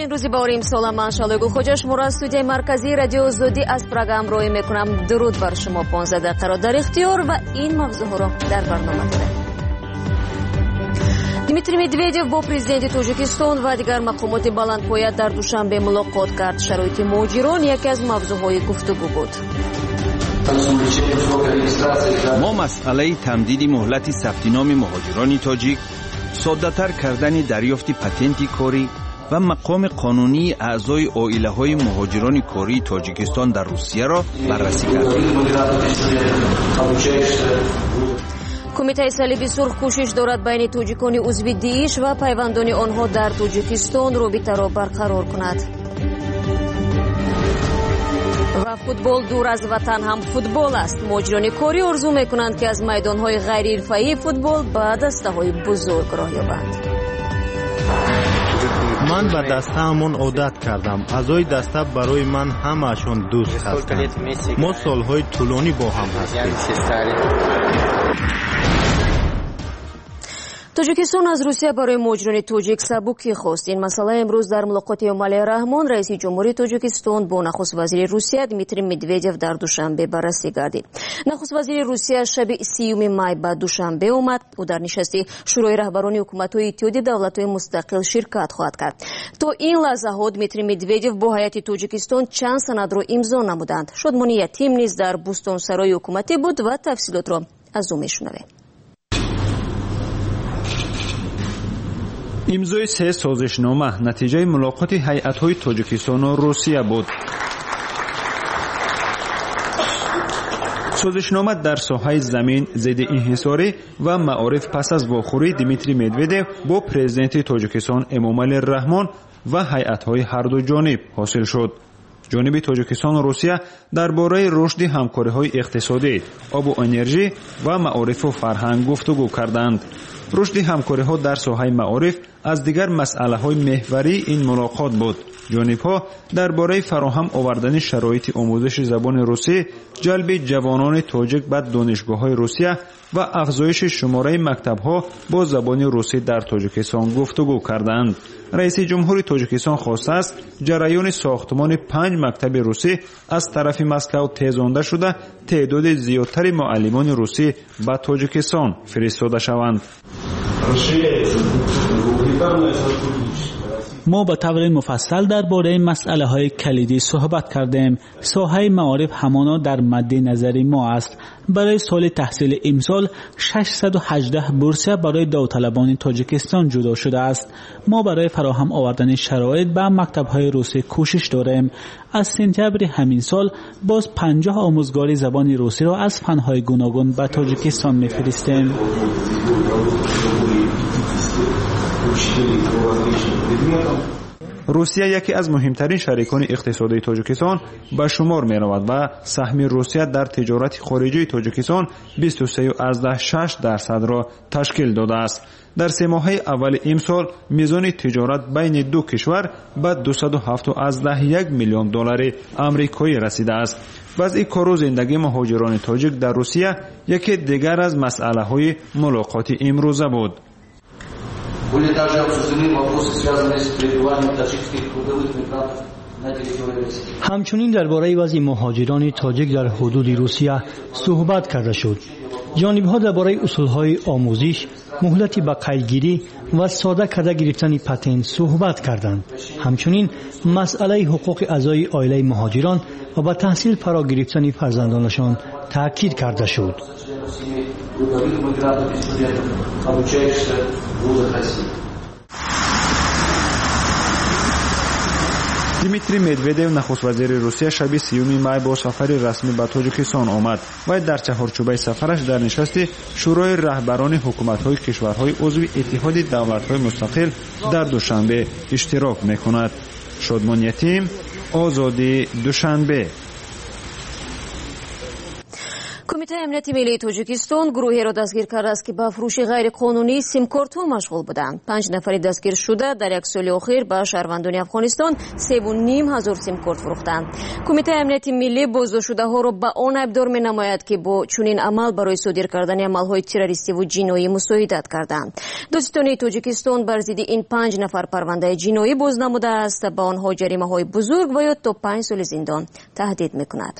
این روزی بار امسال من شالگو خوجاش مرا استودیوی مرکزی رادیو زودی از پروگرام روی میکنم. درود بر شما. 15 دقیقه را در اختیار و این موضوع را در برنامه داره. دیمیتری مدویدیو با پرزیدنت تاجیکستان و دیگر مقامات بلندپایه در دوشنبه ملاقات کرد. شرایط مهاجران یکی از موضوعهای گفتگو بود. ما مسئله تمدید مهلت ثبت نام مهاجران تاجیک، ساده‌تر کردن دریافت پتنت کاری و مقام قانونی اعضای عائله‌های مهاجران کاری تاجیکستان در روسیه را بررسی کردیم. کمیته صلیبی سرخ کوشش دارد بین تاجیکان عضو داعش و پیوندان آنها در تاجیکستان رابطه را برقرار کند. و فوتبال دور از وطن هم فوتبال است. مهاجران کاری آرزو میکنند که از میدانهای غیر حرفه‌ای فوتبال به دسته‌های بزرگ راه یابند. من به دسته‌مون عادت کردم. اعضای دسته برای من همه‌شون دوست هستند. ما سالهای طولانی با هم هستیم. تاجیکستان از روسیه برای مهاجران تاجیک سبوکی خواست. این مسئله امروز در ملاقات امالی رحمان رئیس جمهوری تاجیکستان با نخست وزیر روسیه دیمیتری مدویدیو در دوشنبه بررسی گردید. نخست وزیر روسیه شب 30 می به دوشنبه آمد. او در نشست شورای رهبران حکومت‌های اتحادیه دولت‌های مستقل شرکت خواهد کرد. تا این لحظه ها دیمیتری مدویدیو با هیئت تاجیکستان چند سند را امضا نمودند. شادمانی یتیم نیز در بوستون سرای حکومتی بود و تفصیلات را از او میشنویم. امضای 3 سازشنامه نتیجه ملاقات هیئت‌های تاجیکستان و روسیه بود. سازشنامه در ساحه زمین، ضد انحصاری و معارف پس از واخوری دیمیتری مدویدیو با پرزیدنت تاجیکستان امامعلی رحمان و هیئت‌های هر دو جانب حاصل شد. جانب تاجیکستان و روسیه درباره رشد همکاری‌های اقتصادی، آب و انرژی و معارف و فرهنگ گفتگو کردند. رشد همکاری‌ها در ساحه معارف از دیگر مسئله‌های محوری این ملاقات بود. جانب‌ها درباره فراهم آوردن شرایط آموزش زبان روسی، جلب جوانان تاجیک به دانشگاه‌های روسیه و افزایش شماره مکتب‌ها با زبان روسی در تاجیکستان گفتگو کردند. رئیس جمهوری تاجیکستان خواسته است جریان ساختمان 5 مکتب روسی از طرف مسکو تیزانده شده تعداد زیادتر معلمان روسی به تاجیکستان فرستاده شوند. ما با طور مفصل درباره مسئله‌های کلیدی صحبت کردیم. ساحه معارف همانا در مد نظر ما است. برای سال تحصیل امسال 618 بورسیه برای داوطلبان تاجیکستان جدا شده است. ما برای فراهم آوردن شرایط به مکتب‌های روسی کوشش داریم. از سپتامبر همین سال باز 50 آموزگار زبان روسی را از فن‌های گوناگون به تاجیکستان می‌فرستیم. روسیه یکی از مهمترین شریکان اقتصادی تاجیکستان به شمار می رود و سهم روسیه در تجارت خارجی تاجیکستان 23.6% را تشکیل داده است. در 3 ماه اول امسال میزان تجارت بین دو کشور به 207.1 میلیون دلار آمریکایی رسیده است. وضع کار و زندگی مهاجران تاجیک در روسیه یکی دیگر از مسئله‌های ملاقات امروزه بود. Были также обсуждены вопросы, связанные с пребыванием таджикских трудовых мигрантов на территории России. همچنین درباره وضع مهاجران تاجیک در حدود روسیه صحبت کرده شد. جانب‌ها درباره اصول‌های آموزش، مهلت به قیدگیری و ساده کرده گرفتن پتنت صحبت کردند. همچنین مسئله حقوق اعضای عائله مهاجران و به تحصیل فرا گرفتن فرزندانشان تاکید کرده شد. دیمیتری مدویدیو نخست وزیر روسیه شب 30 می با سفر رسمی به تاجیکستان آمد و در چهارچوبه سفرش در نشست شورای رهبران حکومت‌های کشورهای عضو اتحاد دولت‌های مستقل در دوشنبه اشتراک می‌کند. شادمان یتیم، آزادی دوشنبه. کمیته امنیتی ملی تاجیکستان گروهی را دستگیر کرده است که به فروش غیرقانونی سیم کارت ها مشغول بودند. 5 نفر دستگیر شده در یک سال اخیر به شهروندان افغانستان 3,500 سیم کارت فروختند. کمیته امنیتی ملی بازداشت ها را به آن ابدار می نماید که با چنین عمل برای صادر کردن عمل های تروریستی و جنایی مساعدت کردند. دادستانی تاجیکستان بر ضد این 5 نفر پرونده جنایی باز نموده است. به آنها جریمه های بزرگ و یا تا 5 سال زندان تهدید میکند.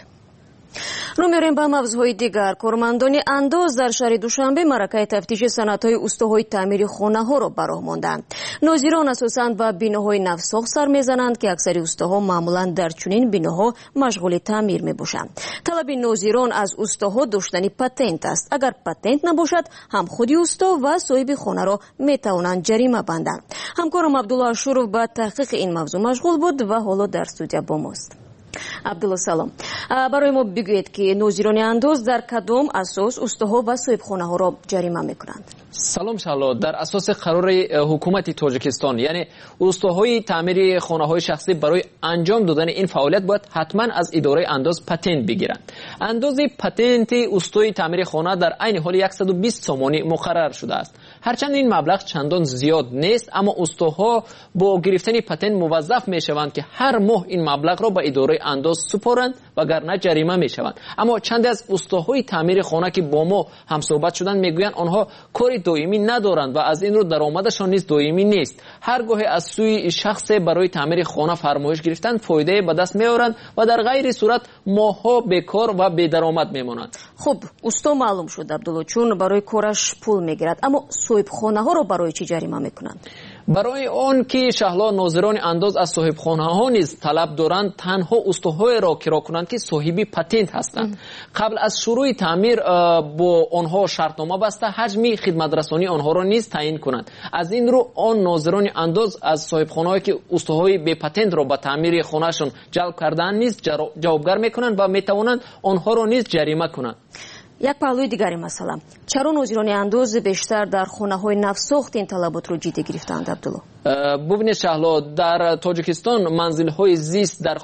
رو می‌ریم به موضوعهای دیگر. کارمندان انداز در شهر دوشنبه معرکه تفتیش صنعت‌های اوستاهای تعمیر خانه‌ها را براه ماندند. ناظران اساساً به بیناهای نوساخت سر می‌زنند که اکثر اوستاها معمولاً در چنین بیناها مشغول تعمیر می‌باشند. طلب ناظران از اوستاها داشتن پتنت است. اگر پتنت نباشد هم خود اوستا و صاحب خانه را می‌توانند جریمه بندند. همکارم عبدالله شروف به تحقیق این موضوع مشغول بود و حالا در استودیو با ماست. عبدالله سلام. برای ما بگویید که ناظران انداز در کدام اساس اوستاها و صاحب خانه ها را جریمه میکنند؟ سلام شالله. در اساس قرار حکومت تاجیکستان، یعنی اوستاهای تعمیر خانه های شخصی برای انجام دادن این فعالیت باید حتما از اداره انداز پتنت بگیرند. اندازه پتنت اوستای تعمیر خانه در عین حال 120 سومانی مقرر شده است. هرچند این مبلغ چندان زیاد نیست، اما اوستاها با گرفتن پتنت موظف میشوند که هر ماه این مبلغ را به اداره انداز سپارند وگرنه جریمه میشوند. اما چند از اوستاهای تعمیر خانه که با ما هم صحبت شدند میگویند آنها کار دائمی ندارند و از این رو درآمدشان نیز دائمی نیست. هر گاهی از سوی شخص برای تعمیر خانه فرمایش گرفتن فایده به دست میآورند و در غیر صورت ماها بیکار و بی درآمد میمانند. خب اوستا معلوم شد عبدالله، چون برای کارش پول میگیرد، اما صاحب خانه ها رو برای چی جریمه میکنند؟ برای آن که شهلا ناظران انداز از صاحب خانه ها نیز طلب دارند تنها اوستاهای را کرا کنند که صاحبی پتنت هستند. قبل از شروع تعمیر با آنها شرطنامه بسته حجم خدمت رسانی آنها را نیز تعیین کنند. از این رو آن ناظران انداز از صاحب خانه هایی که اوستاهای بی پتنت را به تعمیر خانه شان جلب کردن نیز جوابگر میکنند و میتوانند آنها را نیز جریمه کنند. یک پهلوی دیگری مسئله، چرا ناظران انداز بیشتر در خانه های نوساخت این طلبات رو جدی گرفتند عبدالله؟ ببینید شهلا، در تاجیکستان منزل های زیست در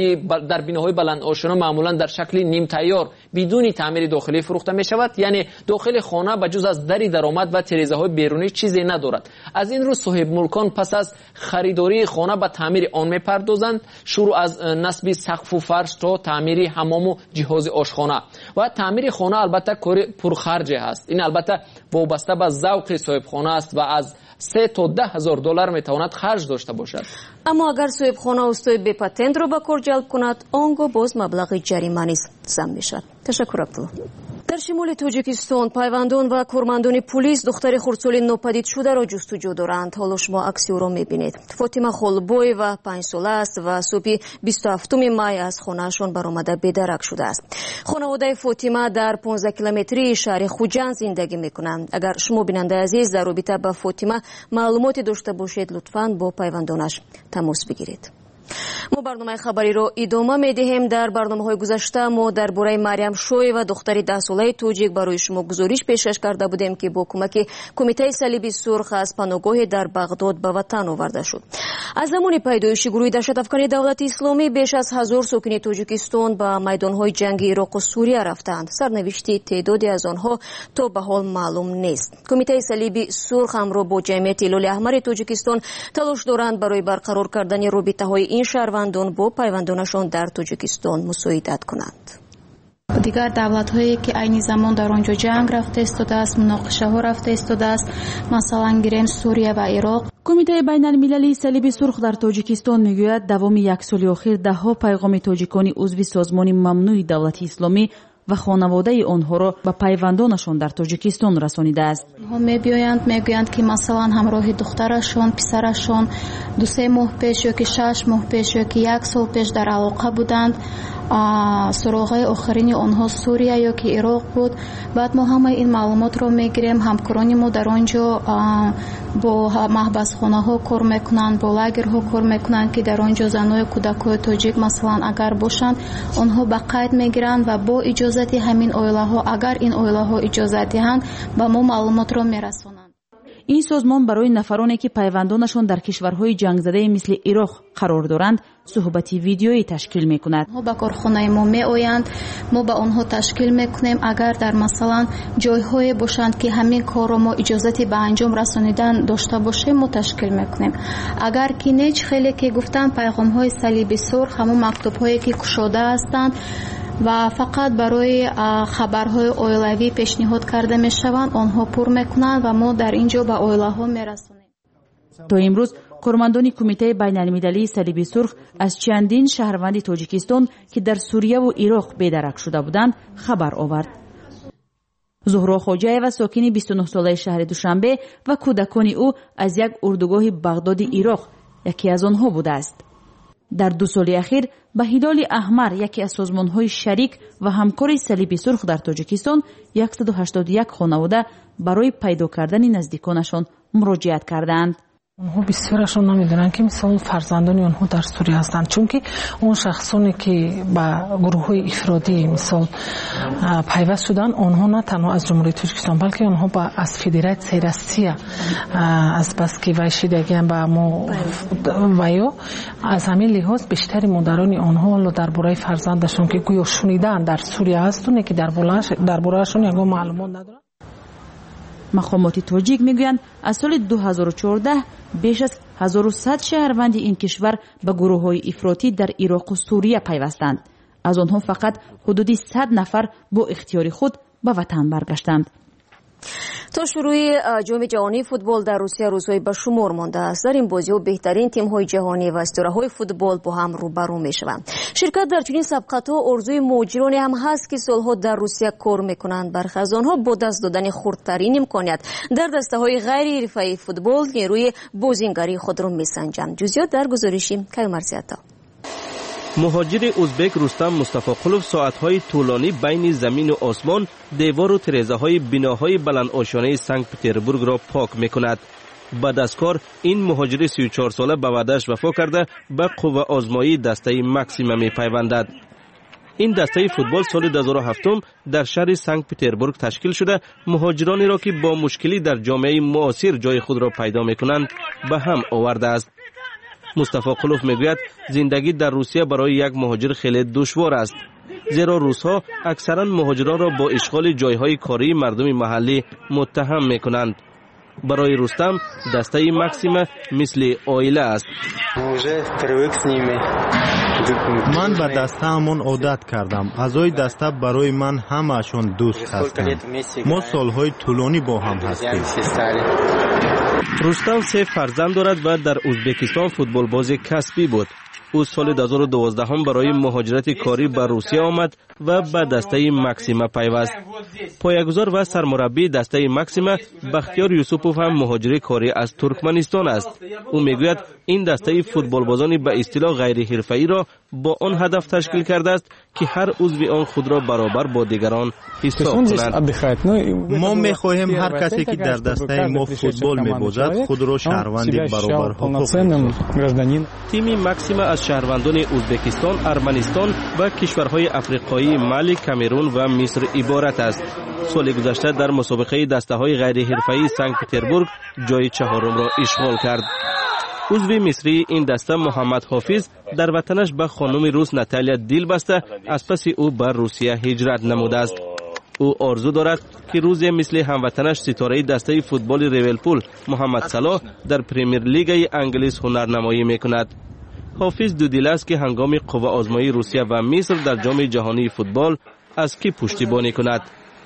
در بیناهای بلند آشنا معمولا در شکل نیم تیار بدون تعمیر داخلی فروخته می شود. یعنی داخل خانه بجز از دری درآمد و تریزه های بیرونی چیزی ندارد. از این رو صاحب ملکان پس از خریداری خانه به تعمیر آن می پردازند، شروع از نصب سقف و فرش تا تعمیر حمام و جهاز آشخانه. و تعمیر خانه البته کار پرخرج است. این البته وابسته به ذوق صاحب خانه است و از 3 تا 10 هزار دلار میتواند خرج داشته باشد. اما اگر صاحب خانه اوستای بی پتنت رو به کار جلب کند، آنگاه باز مبلغ جریمه نیز ضم میشد. تشکر عبدالله. در شمال تاجیکستان پیوندان و کارمندان پلیس دختر خردسال ناپدید شده را جستجو دارند. حالا شما عکس او را میبینید. فاطمه خالبوی و 5 ساله است و صبح 27 می از خانه‌شان برآمده بی‌درک شده است. خانواده فاطمه در 15 کیلومتری شهر خوجند زندگی میکنند. اگر شما بیننده عزیز در رابطه با فاطمه معلوماتی داشته باشید، لطفاً با پیوندانش تماس بگیرید. ما برنامه خبری رو ادامه میدهیم. در برنامه‌های گذشته ما درباره مریم شوی و دختری 10 ساله توجیک برای شما گزارش پیشکش کرده بودیم که با کمک کمیته صلیب سرخ از پناهگاه در بغداد به وطن آورده شد. از زمان پیدایش گروه دهشت‌افکن دولت اسلامی بیش از 1000 ساکن تاجیکستان به میدان‌های جنگی عراق و سوریه رفتند. سرنوشت تعدادی از آنها تا به حال معلوم نیست. کمیته صلیب سرخ همراه با جمعیت هلال احمر تاجیکستان تلاش دارند برای برقرار کردن رابطه‌های این شهروندان با پیوندانشان در تاجیکستان مساعدت کنند. دیگر دولت‌هایی که عین زمان در آنجا جنگ رفته ایستاده است، مناقشه‌ها رفته ایستاده است، مثلا گیریم سوریه و عراق. کمیته بین‌المللی صلیب سرخ در تاجیکستان میگوید دوام یک سال اخیر ده‌ها پیغام تاجیکان عضو سازمان ممنوع دولت اسلامی و خانواده آنها را به پیوندانشان در تاجیکستان رسانیده است. میگویند که مثلا همراه دخترشان، پسرشان 2-3 ماه پیش یا که 6 ماه پیش یا که 1 سال پیش در علاقه بودند. سراغ آخرین آنها سوریه یا که عراق بود. بعد ما همه این معلومات رو میگیریم. همکاران ما در آنجا با محبس خانه ها کار میکنند، با لاگر ها کار میکنند که در آنجا زنای کودکای تاجیک مثلا اگر باشند آنها به قید میگیرند و با اجازت همین اویله ها، اگر این اویله ها اجازت دهند، به ما معلومات رو میرسونند. این سازمان برای نفرانی که پیوندانشان در کشورهای جنگ‌زده مثل عراق قرار دارند صحبتی ویدیویی تشکیل می‌کند. با کارخانه ما میآیند، ما با آنها تشکیل می‌کنیم. اگر در مثلا جای‌های باشند که همین کار را ما اجازه به انجام رسانیدن داشته باشیم ما تشکیل می‌کنیم. اگر که نه خیلی که گفتن پیغام‌های صلیب سرخ همون مکتوب‌هایی که کشاده هستند و فقط برای خبرهای اویلوی پیشنهاد کرده میشوند آنها پر میکنند و ما در اینجا به اویلها میرسونیم. تا امروز کارمندان کمیته بین‌المللی صلیب سرخ از چندین شهروند تاجیکستان که در سوریه و عراق بی‌درک شده بودند خبر آورد. زهرا خواجه‌ایوا ساکن 29 ساله شهر دوشنبه و کودکان او از یک اردوگاه بغداد عراق یکی از آنها بوده است. در 2 سال اخیر به هلال احمر یکی از سازمان‌های شریک و همکار صلیب سرخ در تاجیکستان 181 خانواده برای پیدا کردن نزدیکانشان مراجعت کردند. اونها بسیارشون نمیدونن که مثلا فرزندان اونها در سوریه هستند، چون که اون شخصانی که با گروه‌های افرادی مثلا پیوست شدن اونها نه تنها از جمهوری تاجیکستان بلکه اونها از فدراسیون روسیه از بس که وایشیدگی با ما و از همین لحاظ بیشتر مادران اونها درباره فرزندشون که گویا شنیدن در سوریه هستند که درباره‌شون یگان معلومات ندارن. مقامات تاجیک میگویند از سال 2014 بیش از 1100 شهروند این کشور به گروه‌های افراطی در عراق و سوریه پیوستند. از آنها فقط حدود 100 نفر با اختیار خود به وطن برگشتند. تا شروع جام جهانی فوتبال در روسیه روزهای به شمار مانده است. در این بازی‌ها بهترین تیم‌های جهانی و اسطوره‌های فوتبال با هم روبرو می‌شوند. شرکت در چنین سبقت‌ها ارزوی مهاجرانی هم هست که سالها در روسیه کار می‌کنند. برخی از آنها با دست دادن خردترین امکانات در دسته‌های غیر حرفه‌ای فوتبال روی بازیگری خود را می‌سنجند. جزئیات در گزارش کیومرزی‌عطا. مهاجر ازبک رستم مصطفی ساعتهای طولانی بین زمین و آسمان دیوار و ترازه‌های بناهای بلند آشیانه سنت پترزبورگ را پاک می‌کند. بعد از کار این مهاجر 34 ساله به وعده‌اش وفا کرده به قوه آزمایی دسته ماکسیما می‌پیوندد. این دسته فوتبال سال 2007 در شهر سنت پترزبورگ تشکیل شده مهاجرانی را که با مشکلی در جامعه معاصر جای خود را پیدا می‌کنند به هم آورده است. مصطفی قلوف میگوید زندگی در روسیه برای یک مهاجر خیلی دشوار است، زیرا روس‌ها اکثرا مهاجران را با اشغال جایهای کاری مردم محلی متهم میکنند. برای رستم دسته ماکسیما مثل عائله است. من به دسته‌مان عادت کردم. اعضای دسته برای من همه‌شان دوست هستند. ما سالهای طولانی با هم هستیم. رستم 3 فرزند دارد و در ازبکستان فوتبال باز کسبی بود. او سال 2012 هم برای مهاجرت کاری به روسیه آمد و به دسته ماکسیما پیوست. پایه‌گذار و سرمربی دسته ماکسیما بختیار یوسوپوف هم مهاجر کاری از ترکمنستان است. او میگوید این دسته فوتبال بازان به اصطلاح غیر حرفه‌ای را با آن هدف تشکیل کرده است که هر عضو آن خود را برابر با دیگران حساب کند. ما می‌خواهیم هر کسی که در دسته ما فوتبال می‌بازد خود را شهروندی برابر حقوق. تیم ماکسیما از شهروندان ازبکستان، ارمنستان و کشورهای افریقایی مالی، کامرون و مصر عبارت است. سال گذشته در مسابقه دسته‌های غیر حرفه‌ای سنت پترزبورگ جای 4 را اشغال کرد. عضو مصری این دسته محمد حافظ در وطنش به خانم روس ناتالیا دل بسته از پس او به روسیه هجرت نموده است. او آرزو دارد که روزی مثل هموطنش ستاره دسته فوتبال لیورپول محمد صلاح در پریمیر لیگ انگلیس هنرنمایی میکند. حافظ دودل است که هنگام قوه آزمایی روسیه و مصر در جام جهانی فوتبال از کی پشتیبانی کند.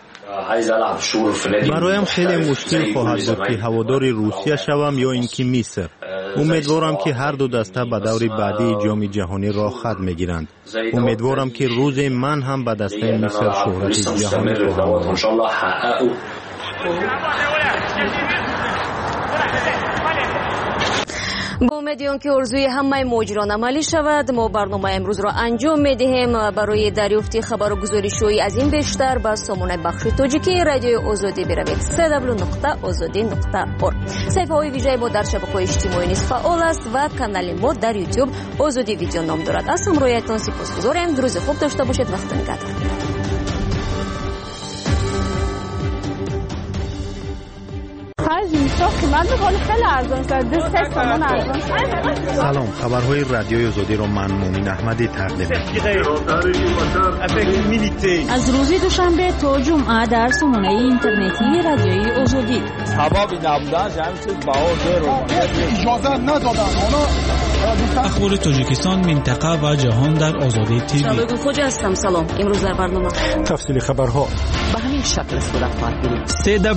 برایم خیلی مشکل خواهد بود که هوادار روسیه شوم یا اینکه مصر. امیدوارم که هر دو دسته به دور بعدی جام جهانی راه خط میگیرند. امیدوارم که روز من هم به دسته مصر شهرت جهانی خواهم. با امیدیان که ارزوی همه مهاجران عملی شود ما برنامه امروز را انجام میدهیم. برای دریافت خبر و گزارش‌های از این بیشتر به سامانه بخش تاجیکی رادیو آزادی بروید www.azadi.org. صفحه‌های ویژه ما در شبکه‌های اجتماعی نیز فعال است و کانال ما در یوتیوب آزادی ویدیو نام دارد. از همراهیتان سپاسگزارم. روز خوب داشته باشید. وقت نگهدار. اینجا قیمت میکنه خیلی ارزان شده 3 تومن ارزان شده. سلام، خبرهای رادیوی آزادی رو من مومین احمدی تقدیم از روز دوشنبه تا جمعه در سامانه اینترنتی رادیوی آزادی. اجازه ندادن. اخبار تاجیکستان، منطقه و جهان در آزادی تیوی. شبکه خوج هستم. سلام. امروز در برنامه تفصیل خبرها به همین شکل صورت خواهد گرفت.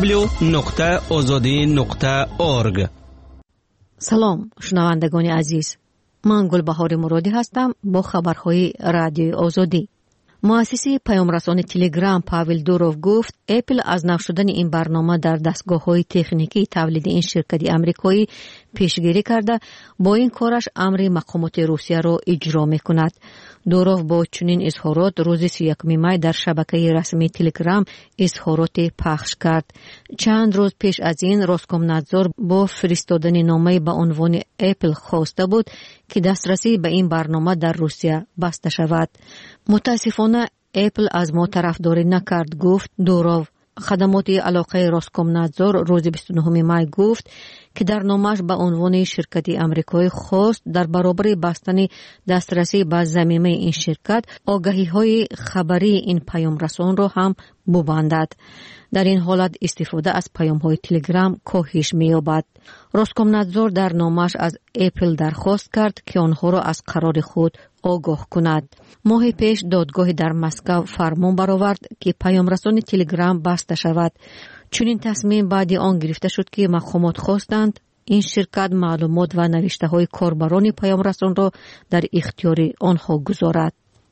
www.azadi.org. سلام شنوندگان عزیز، من گلبهار مرادی هستم با خبرهای رادیوی آزادی. مؤسس پیامرسان تلگرام پاول دوروف گفت اپل از نقش شدن این برنامه در دستگاه‌های تکنیکی تولید این شرکت آمریکایی پیشگیری کرده، با این کارش امر مقامات روسیه را اجرا می‌کند. دوروف با چنین اظهارات روز 31 می در شبکه رسمی تلگرام اظهارات پخش کرد. چند روز پیش از این روسکومنادزور با فرستادن نامه به عنوان اپل خواسته بود که دسترسی به این برنامه در روسیه بسته شود. متاسفانه اپل از ما طرفداری نکرد، گفت دوروف. خدمات علاقه روسکومنادزور روز 29 می گفت که در نامش به عنوان شرکت آمریکایی خواست در برابر بستن دسترسی به ضمیمه این شرکت آگهی‌های خبری این پیامرسان را هم ببندد. در این حالت استفاده از پیام‌های تلگرام کاهش می‌یابد. روسکومنادزور در نامش از اپل درخواست کرد که آنها را از قرار خود آگاه کند. ماه پیش دادگاه در مسکو فرمان برآورد که پیامرسان تلگرام بسته شود. چون این تصمیم بعد آن گرفته شد که مقامات خواستند این شرکت معلومات و نوشته‌های کاربران پیامرسان را در اختیار آنها گذارد.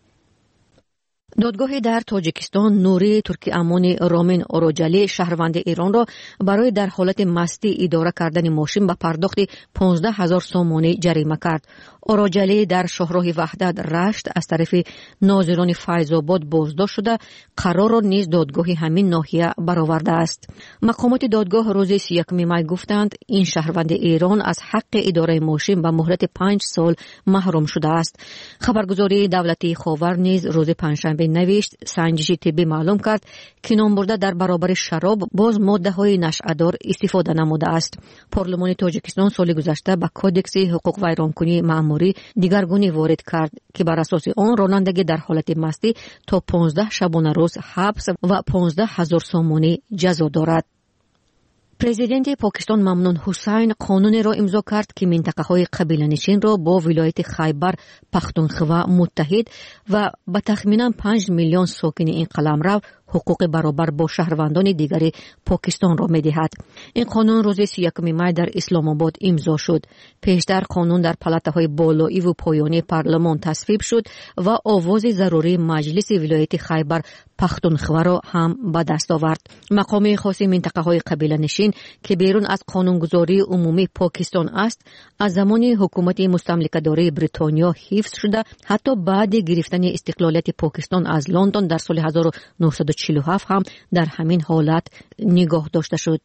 دادگاه در تاجیکستان نوری ترکی امانی رامین اوروجلی شهروند ایران را برای در حالت مستی اداره کردن ماشین به پرداخت 15,000 سومانی جریمه کرد. اوروجلی در شهرهای وحدت رشت از طرف ناظران فیض‌آباد بازداشت شده، قرار را نیز دادگاه همین ناحیه برآورده است. مقامات دادگاه روز 31 می گفتند این شهروند ایران از حق اداره ماشین به مهلت 5 سال محروم شده است. خبرگزاری دولتی خاور نیز روز پنجشنبه نوشت سنجش طبی معلوم کرد که نامبرده در برابر شراب باز ماده‌های نشأه‌دار استفاده نموده است. پارلمان تاجیکستان سال گذشته به کودکس حقوق ویرانکنی مأموری دیگرگونی وارد کرد که بر اساس آن رانندگی در حالت مستی تا 15 شبانه روز حبس و 15,000 سومانی جزا دارد. پرزیدنت پاکستان ممنون حسین قانونی را امضا کرد که منطقه‌های قبیله‌نشین را با ولایت خیبر پختونخوا متحد و به تخمینا 5 میلیون ساکن این قلمرو حقوق برابر با شهروندان دیگر پاکستان را می‌دهد. این قانون روز 31 می در اسلام آباد امضا شد. پیشتر قانون در پلاته‌های بالایی و پایانی پارلمان تصویب شد و آواز ضروری مجلس ولایت خیبر پختونخوا را هم به دست آورد. مقام خاص منطقه‌های قبیله‌نشین که بیرون از قانونگذاری عمومی پاکستان است، از زمان حکومت مستملکه‌داری بریتانیا حفظ شده، حتی بعد گرفتن استقلالیت پاکستان از لندن در سال 1947 هم در همین حالت نگاه داشته شد.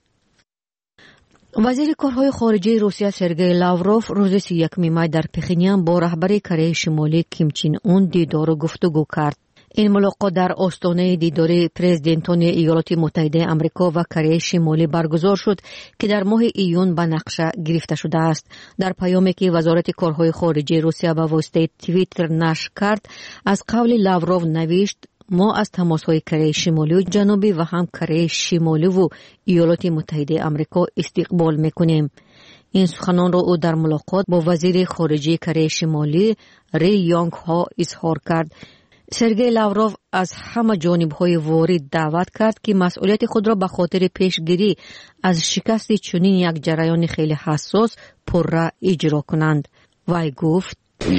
وزیر کارهای خارجه روسیه سرگئی لاوروف روز 31 می در پخینیان با رهبر کره شمالی کیم چین اون دیدار و گفتگو کرد. این ملاقات در آستانه دیدار پرزیدنتان ایالات متحده آمریکا و کره شمالی برگزار شد که در ماه ایون به نقشه گرفته شده است. در پیامی که وزارت کارهای خارجه روسیه به واسطه توییتر نشر کرد، از قول لاوروف نوشت ما از تماس‌های کره شمالی و جنوبی و هم کره شمالی و ایالات متحده آمریکا استقبال می‌کنیم. این سخنان را او در ملاقات با وزیر خارجه کره شمالی ری یانگ ها اظهار کرد. سرگئی لاوروف از همه جانب‌های وارد دعوت کرد که مسئولیت خود را به خاطر پیشگیری از شکست چنین یک جریان خیلی حساس پررا اجرا کنند. وی گفت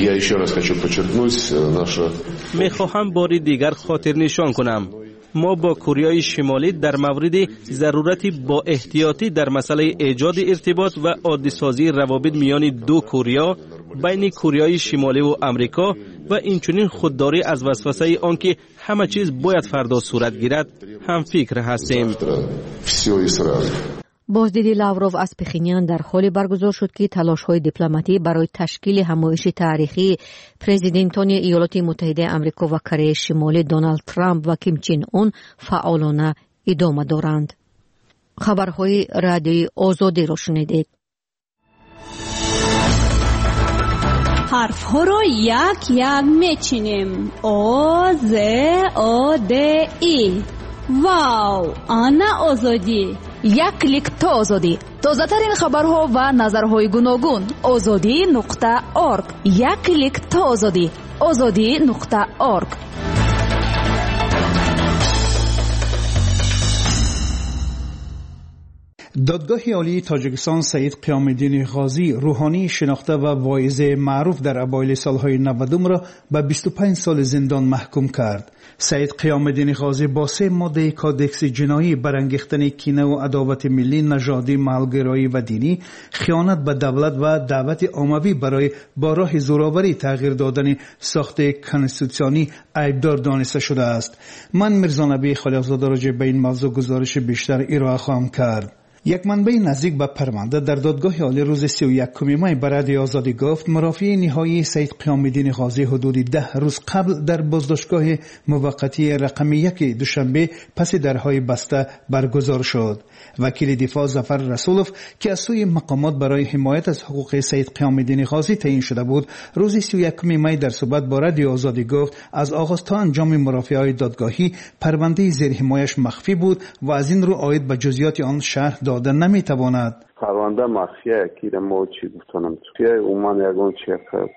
میخواهم باری دیگر خاطر نشان کنم ما با کره شمالی در مورد ضرورت با احتیاطی در مسئله ایجاد ارتباط و عادی‌سازی روابط میان دو کره بین کره شمالی و آمریکا و اینچنین خودداری از وسوسه آنکه همه چیز باید فردا صورت گیرد هم فکر هستیم. بازدید لاوروف از پخینیان در حالی برگزار شد که تلاش‌های دیپلماتی برای تشکیل همایش تاریخی پرزیدنتان ایالات متحده آمریکا و کره شمالی دونالد ترامپ و کیم چین اون فعالانه ادامه دارند. خبرهای رادیوی آزادی را شنیدید. حرفها را یک یک میچینیم. آ ز آ د ای. واو، آنا آزادی. یک کلیک تا آزادی. تازه ترین خبرها و نظرهای گوناگون. azadi.org. یک کلیک تا آزادی. azadi.org. دادگاه عالی تاجیکستان سید قیام الدین غازی، روحانی شناخته و واعظ معروف در اوایل سالهای 90 را به 25 سال زندان محکوم کرد. سید قیام الدین غازی با 3 ماده کادکس جنایی برانگیختن کینه و عداوت ملی، نژادی، محل‌گرایی و دینی، خیانت به دولت و دعوت عمومی برای با راه زورآوری تغییر دادن ساخت کنستیتوسیونی عیبدار دانسته شده است. من میرزا نبی خلیل‌زاده راجع به این موضوع گزارش بیشتر ارائه خواهم کرد. یک منبع نزدیک به پرونده در دادگاه عالی روز 31 می به رادیو آزادی گفت مرافع نهایی سید قیام الدین غازی حدود 10 روز قبل در بازداشتگاه موقتی رقم 1 دوشنبه پس درهای بسته برگزار شد. وکیل دفاع ظفر رسولوف که از سوی مقامات برای حمایت از حقوق سید قیام الدین غازی تعیین شده بود، روز 31 می در صحبت با رادیو آزادی گفت از آغاز تا انجام مرافعه‌های دادگاهی پرونده زیر حمایش مخفی بود و از این رو عاید به جزئیات آن شرح دادن نمیتواند. پرونده مخفیه که ما چی گفتنم توی اومان یگان چی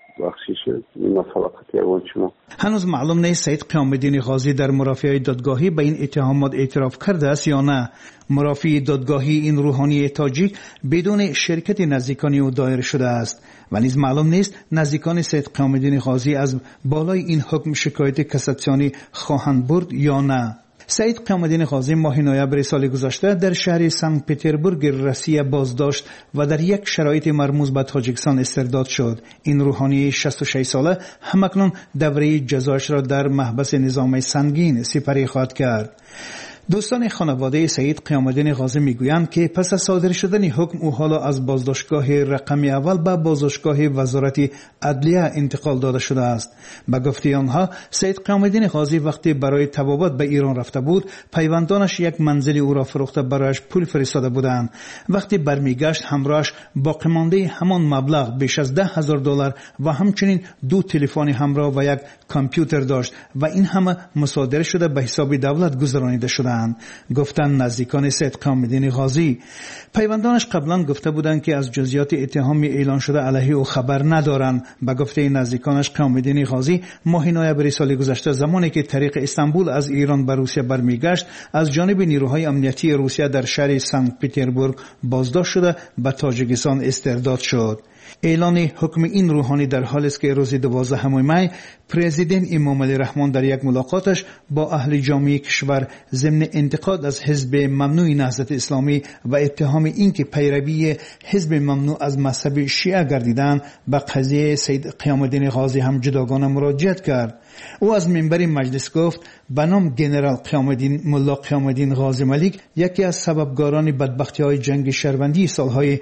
بخشیش این مسابقات یگان چی هنوز معلوم نیست سید قیام الدین غازی در مرافعه دادگاهی به این اتهامات اعتراف کرده است یا نه. مرافع دادگاهی این روحانی تاجیک بدون شرکت نزدیکانی او دایر شده است و نیز معلوم نیست نزدیکان سید قیام الدین غازی از بالای این حکم شکایت کاساسیونی خواهند برد یا نه. سید قیام الدین غازی ماه نوامبر سال گذشته در شهر سنت پترزبورگ روسیه بازداشت و در یک شرایط مرموز به تاجیکستان استرداد شد. این روحانی 66 ساله همکنون دوره جزایش را در محبس نظام سنگین سپری خواهد کرد. دوستان خانواده سید قیام الدین غازی میگویند که پس از صادر شدن حکم او حالا از بازداشتگاه رقم اول به بازداشتگاه وزارت عدلیه انتقال داده شده است. به گفته آنها سید قیام الدین غازی وقتی برای طبابت به ایران رفته بود، پیوندانش یک منزل او را فروخته برایش پول فرستاده بودند. وقتی برمیگشت همراهش باقی مانده همان مبلغ بیش از $10,000 و همچنین 2 تلفن همراه و یک کامپیوتر داشت و این همه مصادره شده به حساب دولت گذرانیده شده. گفتن نزدیکان سید قیام الدین غازی. پیوندانش قبلا گفته بودند که از جزئیات اتهام اعلان شده علیه او خبر ندارند. به گفته نزدیکانش قیام الدین غازی ماه نوامبر سال گذشته زمانی که طریق استانبول از ایران به روسیه برمیگشت از جانب نیروهای امنیتی روسیه در شهر سنت پترزبورگ بازداشت شده به تاجیکستان استرداد شد. اعلان حکم این روحانی در حالی است که روز 12 می پرزیدنت امام علی رحمان در یک ملاقاتش با اهل جامعه کشور ضمن انتقاد از حزب ممنوع نهضت اسلامی و اتهام اینکه پیروی حزب ممنوع از مذهب شیعه گردیدند به قضیه سید قیام الدین غازی هم جداگانه مراجعت کرد. او از منبر مجلس گفت به نام جنرال قیام الدین ملا قیام الدین غازی ملیک یکی از سببگاران بدبختی‌های جنگ شهروندی سالهای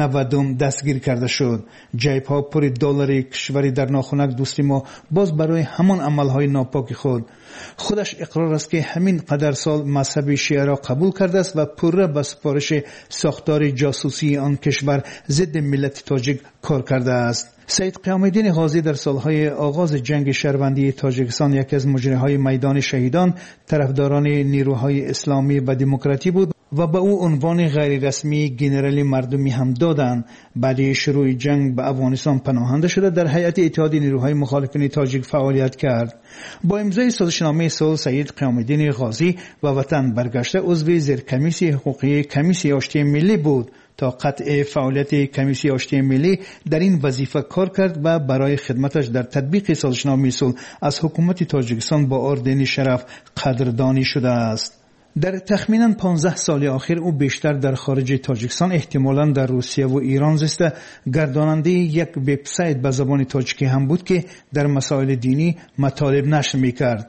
90 دستگیر کرده شد. جیب‌ها پر دلار کشوری در ناخنک دوستی ما باز برای همان عمل‌های ناپاک خودش اقرار است که همین قدر سال مذهب شیعه را قبول کرده است و پوره به سفارش ساختار جاسوسی آن کشور ضد ملت تاجیک کار کرده است. سید قیام الدین غازی در سالهای آغاز جنگ شهروندی تاجیکستان یکی از مجریهای میدان شهیدان، طرفداران نیروهای اسلامی و دموکراتی بود و به او عنوان غیر رسمی جنرال مردمی هم دادند. بعد شروع جنگ به افغانستان پناهنده شده در هیئت اتحادیه نیروهای مخالفین تاجیک فعالیت کرد. با امضای سازشنامه صلح سید قیام الدین غازی و وطن برگشته عضو زیر کمیسیون حقوقی کمیسیون آشتی ملی بود. تا قطع فعالیت کمیسیون آشتی ملی در این وظیفه کار کرد و برای خدمتش در تطبیق سازشنامه صلح از حکومت تاجیکستان با اردن شرف قدردانی شده است. در تخمینا 15 سال اخیر او بیشتر در خارج تاجیکستان، احتمالاً در روسیه و ایران زیسته، گرداننده یک وبسایت به زبان تاجیکی هم بود که در مسائل دینی مطالب نشر می‌کرد.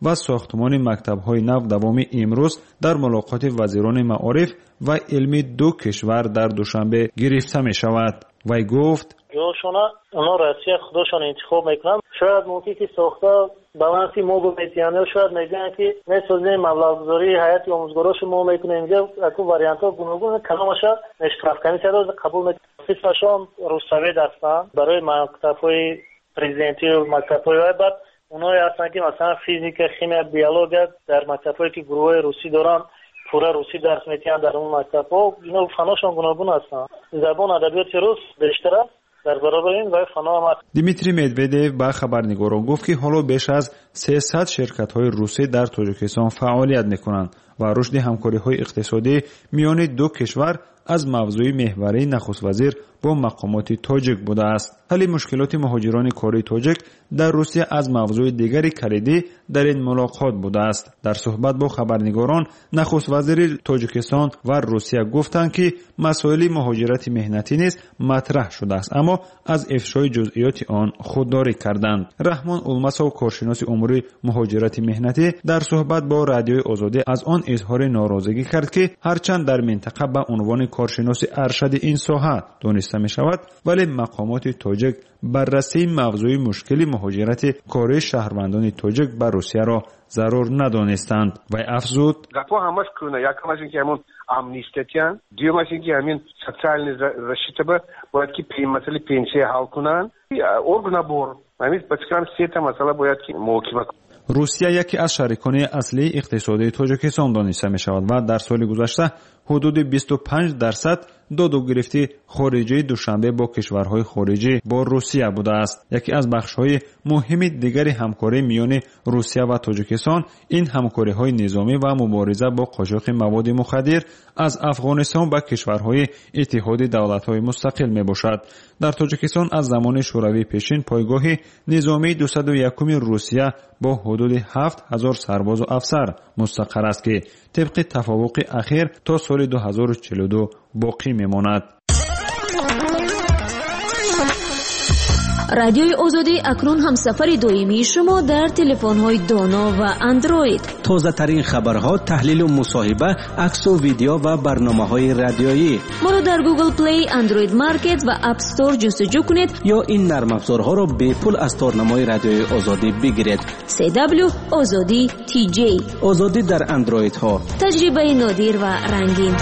و ساختمان مکتب‌های نو دوام امروز در ملاقات وزیران معارف و علمی دو کشور در دوشنبه گرفته می‌شود. وی گفت اونا روسیه خودشون انتخاب میکنن. شاید ممکنه که ساخته بالانسی ما بمیتیانه شاید میگن که میسازیم مبلغ گذاری هیئت آموزگارش ما میکنیم اینجا اکو واریانت ها گوناگون کلامش نشترافکنی تعداد قبول میکنن. فیساشون روسوی دستن برای مکتب‌های پرزیدنتی و مکتب‌های بعد اونایی هستن که مثلا فیزیک، شیمی، بیولوژی در مکتب‌هایی که گروه روسی دارن پورا روسی درس میتین در اون مکتب‌ها اینا فناشون گوناگون هستن. زبان ادبیات روس بیشتر در برابر این و فنا هم. دیمیتری مدودیو با خبرنگاران گفت که حالا بیش از 300 شرکت‌های روسی در تاجیکستان فعالیت می‌کنند و رشد همکاری‌های اقتصادی میان دو کشور از موضوع محوری نخست وزیر با مقامات تاجیک بوده است. حل مشکلات مهاجران کاری تاجیک در روسیه از موضوع دیگری کلیدی در این ملاقات بوده است. در صحبت با خبرنگاران نخست وزیر تاجیکستان و روسیه گفتند که مسائل مهاجرت مهنتی نیز مطرح شده است، اما از افشای جزئیات آن خودداری کردند. رحمان اولماسov کارشناس امور مهاجرت مهنتی در صحبت با رادیوی آزادی از آن اظهار ناراضگی کرد که هرچند در منطقه به عنوان کارشناس ارشد این ساحه دانسته می شود، ولی مقامات تاجیک بررسی موضوع مشکل مهاجرت کاری شهروندان تاجیک به روسیه را ضرور ندانستند. و افزود گپا همش کنه، یکمش اینکه همون امنیستیان، دیومش اینکه همین социальный защита باید که مسئله پنسیه حل کنن، ارگان بور همین بسیار سیت مسئله باید که محاکمه کنن. روسیه یکی از شریکان اصلی اقتصادی تاجیکستان دانسته می شود و در سال گذشته حدود 25% دادو گرفتی خارجی دوشنبه با کشورهای خارجی با روسیه بوده است. یکی از بخش‌های مهم دیگر همکاری میان روسیه و تاجیکستان این همکاری‌های نظامی و مبارزه با قاچاق مواد مخدر از افغانستان به کشورهای اتحاد دولت‌های مستقل میباشد. در تاجیکستان از زمان شوروی پیشین پایگاه نظامی 201 روسیه با حدود 7000 سرباز و افسر مستقر است که طبق توافق اخیر تا سال 2042 باقی میماند. رادیوی آزادی اکنون هم سفر دائمی شما در تلفن‌های دانا و اندروید. تازه ترین خبرها، تحلیل و مصاحبه، عکس و ویدیو و برنامه‌های رادیویی. ما را در گوگل پلی، اندروید مارکت و اپ استور جستجو کنید یا این نرم افزارها را به پول از تارنمای رادیوی آزادی بگیرید. CW آزادی TJ. آزادی در اندروید ها. تجربه نادر و رنگین.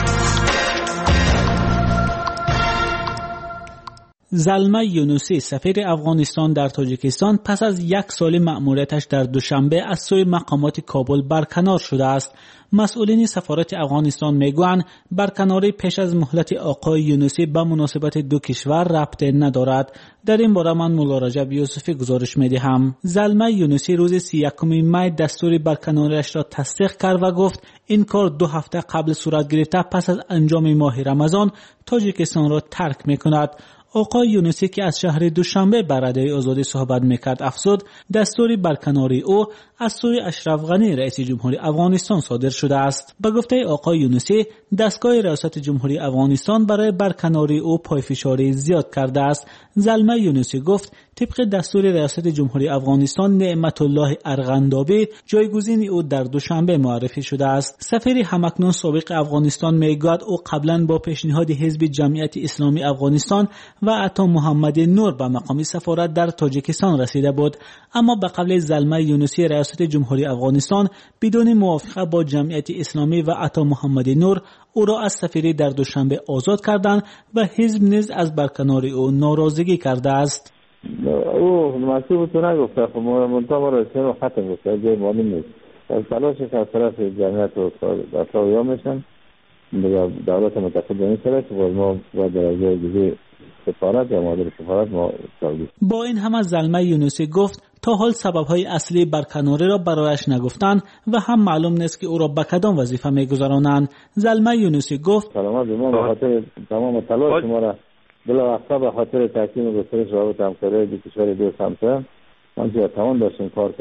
زلمه یونوسی سفیر افغانستان در تاجیکستان پس از 1 سال مأموریتش در دوشنبه از سوی مقامات کابل برکنار شده است. مسئولین سفارت افغانستان میگویند برکناری پیش از مهلت آقای یونوسی به مناسبت دو کشور ربط ندارد. در این باره من مولا رجب یوسفی گزارش میدهم. زلمه یونوسی روز 31 می دستور برکناریش را تصدیق کرد و گفت این کار 2 هفته قبل صورت گرفته پس از انجام ماه رمضان تاجیکستان را ترک میکند. آقای یونوسی که از شهر دوشنبه بر رادیوی آزادی صحبت میکرد افزود دستور برکناری او از سوی اشرف غنی رئیس جمهوری افغانستان صادر شده است. به گفته آقای یونوسی دستگاه ریاست جمهوری افغانستان برای برکناری او پایفشاری زیاد کرده است. زلمه یونوسی گفت طبق دستور ریاست جمهوری افغانستان نعمت الله ارغندابی جایگزین او در دوشنبه معرفی شده است. سفیر همکنون سابق افغانستان میگوید او قبلا با پیشنهاد حزب جمعیت اسلامی افغانستان و عطا محمد نور به مقام سفارت در تاجیکستان رسیده بود، اما به قول زلمه یونوسی ریاست جمهوری افغانستان بدون موافقت با جمعیت اسلامی و عطا محمد نور او را از سفیری در دوشنبه آزاد کردند و حزب نیز از برکناری او ناراضگی کرده است. او مسئول تو نگفته، خب منطقه ما رسیدن و ختم گفته، جای معلوم نیست. از تلاشش از طرف جمعیت و اطلاعیان میشن دولت متحد این سره که ما باید در اجازه جزی سفارت یا مادر سفارت ما ساگید. با این هم از زلمه یونوسی گفت تا حال سببهای اصلی برکناری را برایش نگفتند و هم معلوم نیست که او را به کدام وظیفه میگذرانند. زلمه یونوسی گفت سلامت ما به خاطر تمام تلاش ما را بلافاصله به خاطر تحکیم و گسترش رابطه همکاری دو کشور دو سمته ما توان داشتیم کار کردیم.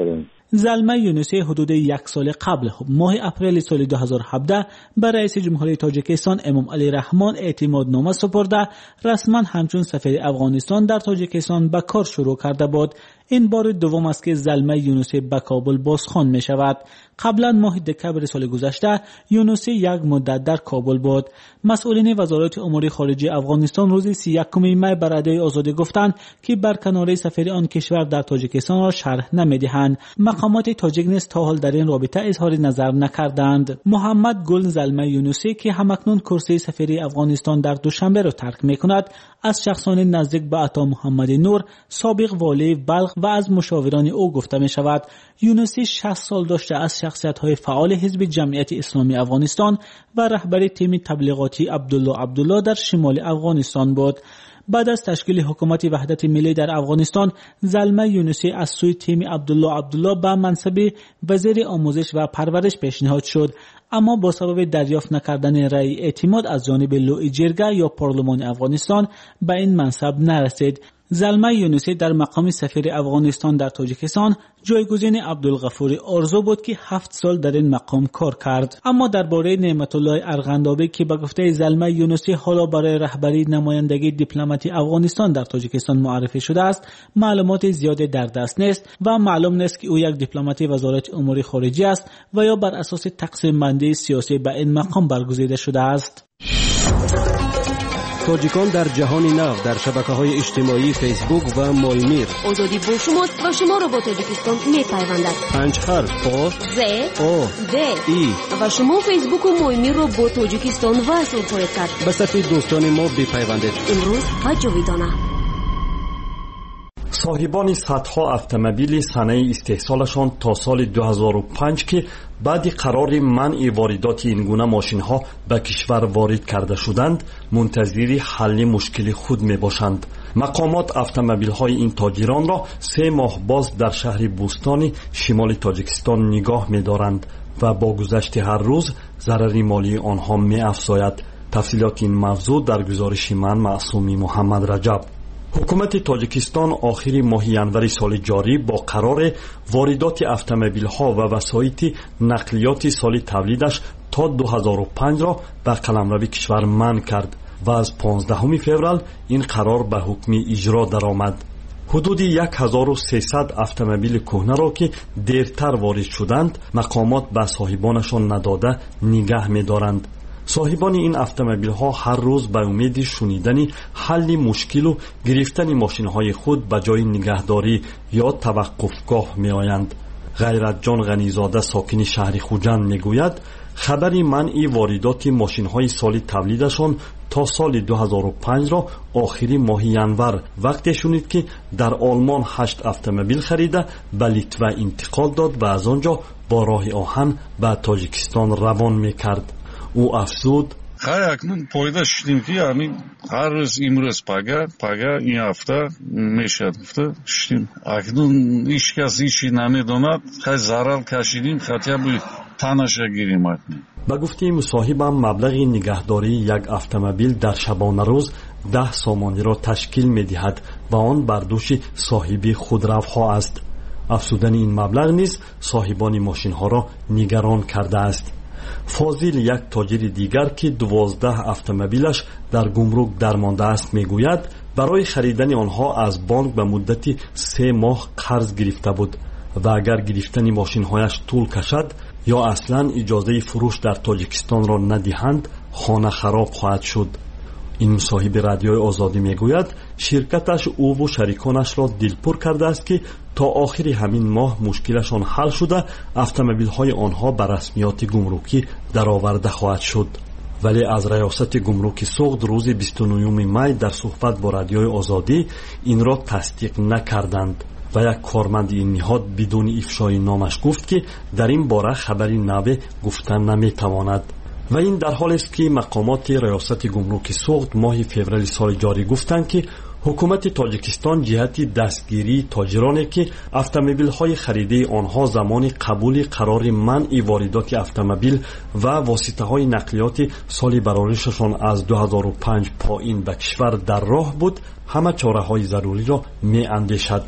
زلمه یونسی حدود 1 سال قبل ماه اپریل سال 2017 به رئیس جمهوری تاجیکستان امام علی رحمان اعتمادنامه سپرده رسما همچون سفیر افغانستان در تاجیکستان به کار شروع کرده بود. این بار دوم است که زلمه یونسی به کابل بازخوان می شود. قبلا ماه دکبر سال گذشته یونسی یک مدت در کابل بود. مسئولین وزارت امور خارجه افغانستان روز 31 می بر رادیوی آزادی گفتند که برکناری سفیر آن کشور در تاجیکستان را شرح نمیدهند. مقامات تاجیک نیز تا حال در این رابطه اظهار نظر نکردند. محمد گل زلمه یونسی که همکنون کرسی سفیر افغانستان در دوشنبه را ترک میکند، از شخصان نزدیک به عطا محمد نور سابق والی بلخ و از مشاوران او گفته می شود. یونسی 60 سال داشته از شخصیت‌های فعال حزب جمعیت اسلامی افغانستان و رهبر تیم تبلیغاتی عبدالله در شمال افغانستان بود. بعد از تشکیل حکومت وحدت ملی در افغانستان، زلمه یونسی از سوی تیم عبدالله به منصب وزیر آموزش و پرورش پیشنهاد شد، اما با سبب دریافت نکردن رأی اعتماد از جانب لوی جرگه یا پارلمان افغانستان به این منصب نرسید. زلمه یونسی در مقام سفیر افغانستان در تاجیکستان جایگزین عبدالغفور آرزو بود که 7 سال در این مقام کار کرد. اما درباره نعمت الله ارغندابی که به گفته زلمه یونسی حالا برای رهبری نمایندگی دیپلماتی افغانستان در تاجیکستان معرفی شده است، معلومات زیادی در دست نیست و معلوم نیست که او یک دیپلمات وزارت امور خارجه است و یا بر اساس تقسیم بندی سیاسی به این مقام برگزیده شده است. تاجیکان در جهان نو در شبکه‌های اجتماعی فیسبوک و مایمیر. آزادی با شماست و شما را با تاجیکستان می‌پیوندد. 5 حرف آ ز د ای و شما فیسبوک و مایمیر را با تاجیکستان وصل خواهید کرد. به صفحه دوستان ما بپیوندید. امروز و جاویدانه. صاحبان صدها اتومبیل صنایع استحصالشان تا سال 2005 که بعد قرار منع واردات این گونه ماشین‌ها به کشور وارد کرده شدند، منتظر حل مشکل خود میباشند. مقامات اتومبیل‌های این تاجران را 3 ماه باز در شهر بوستان شمال تاجیکستان نگاه می‌دارند و با گذشت هر روز ضرر مالی آنها می‌افزاید. تفصیلات این موضوع در گزارش من معصومی محمد رجب. حکومت تاجیکستان آخر ماه ینور سال جاری با قرار واردات اتومبیل‌ها و وسایط نقلیات سال تولیدش تا 2005 را به قلمرو کشور منع کرد و از 15 فوریه این قرار به حکم اجرا درآمد. حدود 1300 اتومبیل کهنه را که دیرتر وارد شدند، مقامات به صاحبانشان نداده نگه می‌دارند. صاحبان این اتومبیل‌ها هر روز به امید شنیدن حل مشکل و گرفتن ماشین‌های خود به جای نگهداری یا توقفگاه می‌آیند. غیرت جان غنیزاده ساکن شهر خوجند می‌گوید خبر منع واردات ماشین‌های سال تولیدشان تا سال 2005 را آخر ماه ینور وقتی شنید که در آلمان 8 اتومبیل خریده به لیتوه انتقال داد و از آنجا با راه آهن به تاجیکستان روان می‌کرد. او افزود اکنون پایده شدیم که همین هر روز امروز پگه این هفته میشد گفته شدیم. اکنون هیچ کس هیچی نمیداند. خیلی ضرر کشیدیم خطیه بی تنش گیریم. به گفته مصاحبم مبلغ نگهداری یک اتومبیل در شبانه روز 10 سامانی را تشکیل می‌دهد و آن بر دوش صاحب خودروها است. افزودن این مبلغ نیز صاحبان ماشین‌ها را نگران کرده است. فاضل یک تاجر دیگر که 12 اتومبیلش در گمرک درمانده است میگوید برای خریدن آنها از بانک به مدت 3 ماه قرض گرفته بود و اگر گرفتن ماشین‌هایش طول کشد یا اصلا اجازه فروش در تاجیکستان را ندهند خانه خراب خواهد شد. این مصاحب رادیوی آزادی میگوید شرکتش او و شریکانش را دلپر کرده است که تا آخر همین ماه مشکلشان حل شده اتومبیل‌های آنها به رسمیات گمرکی درآورده خواهد شد. ولی از ریاست گمرک سوخت روز 29 می در صحبت با رادیوی آزادی این را تصدیق نکردند و یک کارمند این نهاد بدون افشای نامش گفت که در این باره خبری نو گفتن نمیتواند. و این در حالی است که مقامات ریاست گمرک سوخت ماه فوریه سال جاری گفتند که حکومت تاجیکستان جهت دستگیری تاجرانی که اتومبیل‌های خریده آنها زمان قبول قرار منع واردات اتومبیل و واسطه‌های نقلیات سال برآوردشان از 2005 پایین به کشور در راه بود، همه چاره‌های ضروری را می‌اندیشد.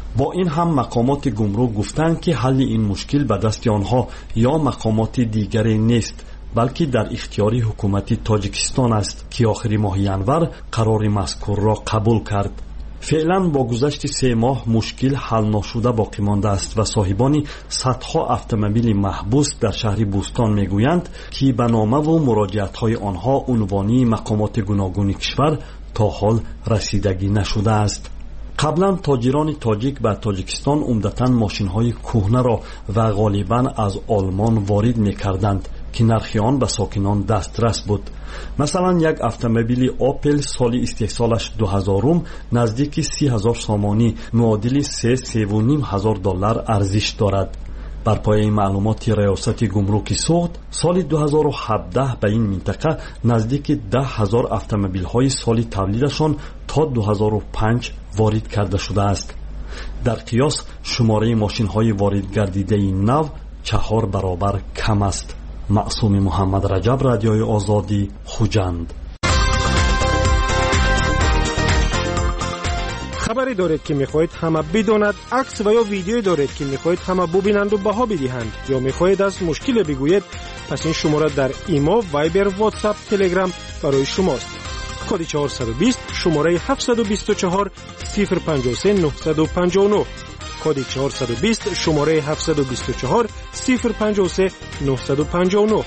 با این هم مقامات گمرک گفتند که حل این مشکل به دست آنها یا مقامات دیگری نیست، بلکه در اختیار حکومت تاجیکستان است که آخر ماه ینور قرار مذکور را قبول کرد. فعلا با گذشت 3 ماه مشکل حل نشده باقی مانده است و صاحبان صدها اتومبیل محبوس در شهر بوستان میگویند که به نامه و مراجعت‌های آنها عنوانی مقامات گوناگون کشور تا حال رسیدگی نشده است. قبلا تاجران تاجیک به تاجیکستان عمدتاً ماشین‌های کهنه را و غالباً از آلمان وارد می‌کردند که نرخ آن به ساکنان دسترس بود. مثلا یک اتومبیل آپل سال استحصالش 2000 نزدیک 30,000 سامانی معادل 3,500 دلار ارزش دارد. بر پایه معلومات ریاست گمرک سوخت سال 2017 به این منطقه نزدیک 10,000 اتومبیل های سال تولیدشان تا 2005 وارد کرده شده است. در قیاس شماره ماشین های وارد گردیده این نو 4 برابر کم است. معصوم محمد رجب، رادیوی آزادی، خوجند. خبری دارید که میخواهید همه بداند، عکس و یا ویدیویی دارید که میخواهید همه ببینند و بها بدهند، یا میخواهید از مشکل بگویید، پس این شماره در ایما، وایبر، واتساپ، تلگرام برای شماست. کد 420 شماره 724 053 959. کد 420 شماره 724 053 959.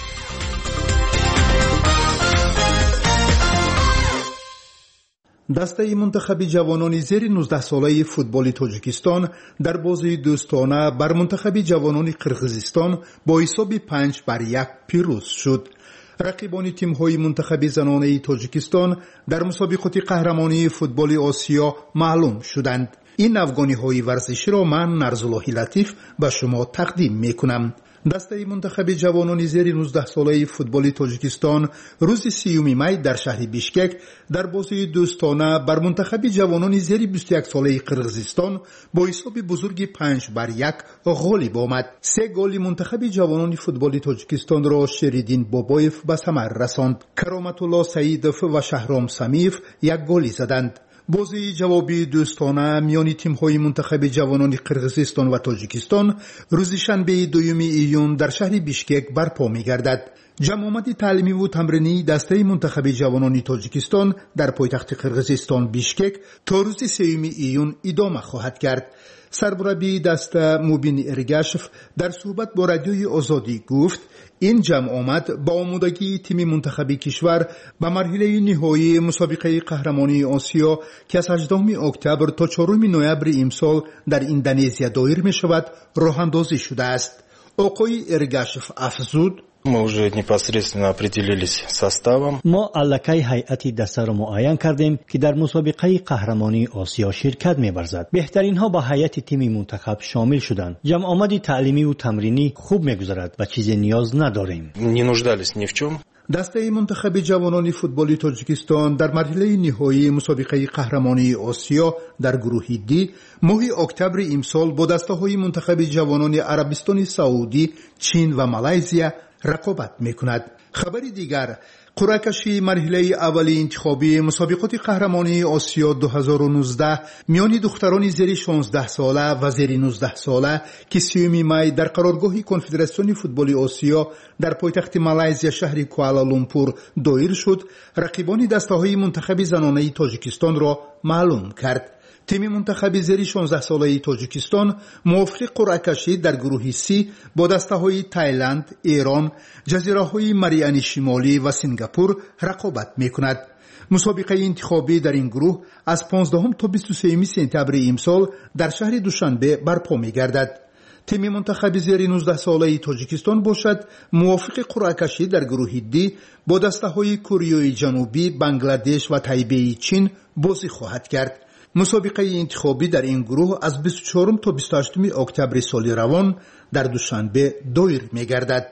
دسته منتخب جوانان زیر 19 ساله فوتبال تاجیکستان در بازی دوستانه بر منتخب جوانان قرقیزستان با حساب 5-1 پیروز شد. رقیبان تیم‌های منتخب زنانه تاجیکستان در مسابقات قهرمانی فوتبال آسیا معلوم شدند. این افغانی‌های ورزشی را من نرزالله لطیف به شما تقدیم می‌کنم. دسته منتخب جوانان زیر 19 ساله فوتبال تاجیکستان روز 30 می در شهر بیشکک در بازی دوستانه بر منتخب جوانان زیر 21 ساله قرقیزستان با حساب بزرگ 5-1 غالب آمد. 3 گل منتخب جوانان فوتبال تاجیکستان را شریدین بابایف به ثمر رساند. کرامت الله سعیدов و شهرام سمیف 1 گل زدند. بازی جوابی دوستانه میان تیم‌های منتخب جوانان قرقیزستان و تاجیکستان روز شنبه 2 ایون در شهر بیشکک برپا می‌گردد. جمع آمد تعلیمی و تمرینی دسته منتخب جوانان تاجیکستان در پایتخت قرقیزستان بیشکک تا روز 3 ایون ادامه خواهد کرد. سرمربی دسته موبین ارگاشف در صحبت با رادیوی آزادی گفت این جمع آمد با آمادگی تیم منتخب کشور به مرحله نهایی مسابقه قهرمانی آسیا که از 18 اکتبر تا 4 نوامبر امسال در اندونزیا دایر می شود راه اندازی شده است. آقای ارگاشف افزود Мы уже непосредственно определились составом. ما علکی هیئت دسته را معین کردیم که در مسابقه قهرمانی آسیا شرکت می‌ورزد. بهترین ها با هیئت تیم منتخب شامل شدند. جمع آمد تعلیمی و تمرینی خوب می‌گذرد و چیزی نیاز نداریم. Не нуждались ни в чем. دسته منتخب جوانان فوتبال تاجیکستان در مرحله نهایی مسابقه قهرمانی آسیا در گروه دی ماه اکتبر امسال با دسته‌های منتخب جوانان عربستان سعودی، چین و مالزیا رقابت می‌کند. خبری دیگر، قرعه کشی مرحله اول انتخابی مسابقات قهرمانی آسیا 2019 میان دختران زیر 16 ساله و زیر 19 ساله که 30 می در قرارگاه کنفدراسیون فوتبال آسیا در پایتخت مالزیا شهر کوالالامپور دایر شد. رقیبان دسته‌های منتخب زنانه تاجیکستان را معلوم کرد. تیم منتخب زیر 16 ساله تاجیکستان موافق قرعه کشی در گروه سی با دسته‌های تایلند، ایران، جزیره‌های مریانی شمالی و سنگاپور رقابت می‌کند. مسابقه انتخابی در این گروه از 15 تا 23 سپتامبر امسال در شهر دوشنبه برپا می‌گردد. تیم منتخب زیر 19 ساله تاجیکستان باشد موافق قرعه کشی در گروه دی با دسته‌های کره جنوبی، بنگلادش و تایبه چین بازی خواهد کرد. مسابقه انتخابی در این گروه از 24 تا 28 اکتبر سال روان در دوشنبه دایر می‌گردد.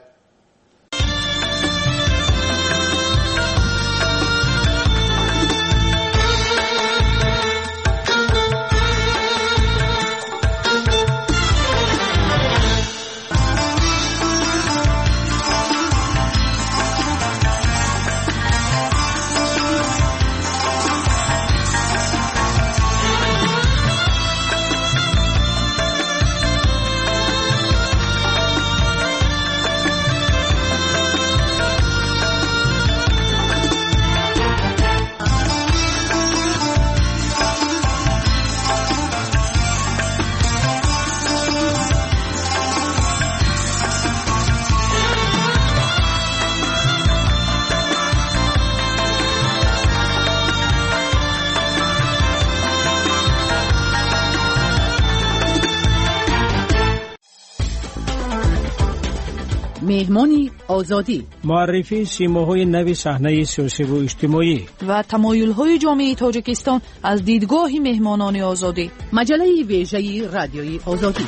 مهمانی آزادی، معرفی سیماهای نو صحنه سیاسی و اجتماعی و تمایل‌های جامعه تاجیکستان از دیدگاه مهمانان آزادی. مجله ویژه رادیوی آزادی.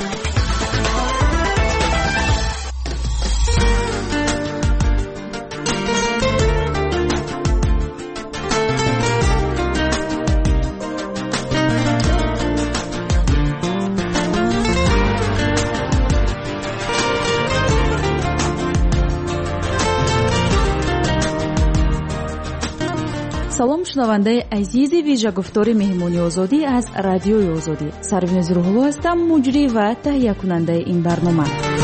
салом шунавандаи азизи вижагуфтори меҳмони озодӣ аз радиои озодӣ. Сарвинози Рӯҳулло ҳастам, муҷрӣ ва таҳиякунандаи ин барнома.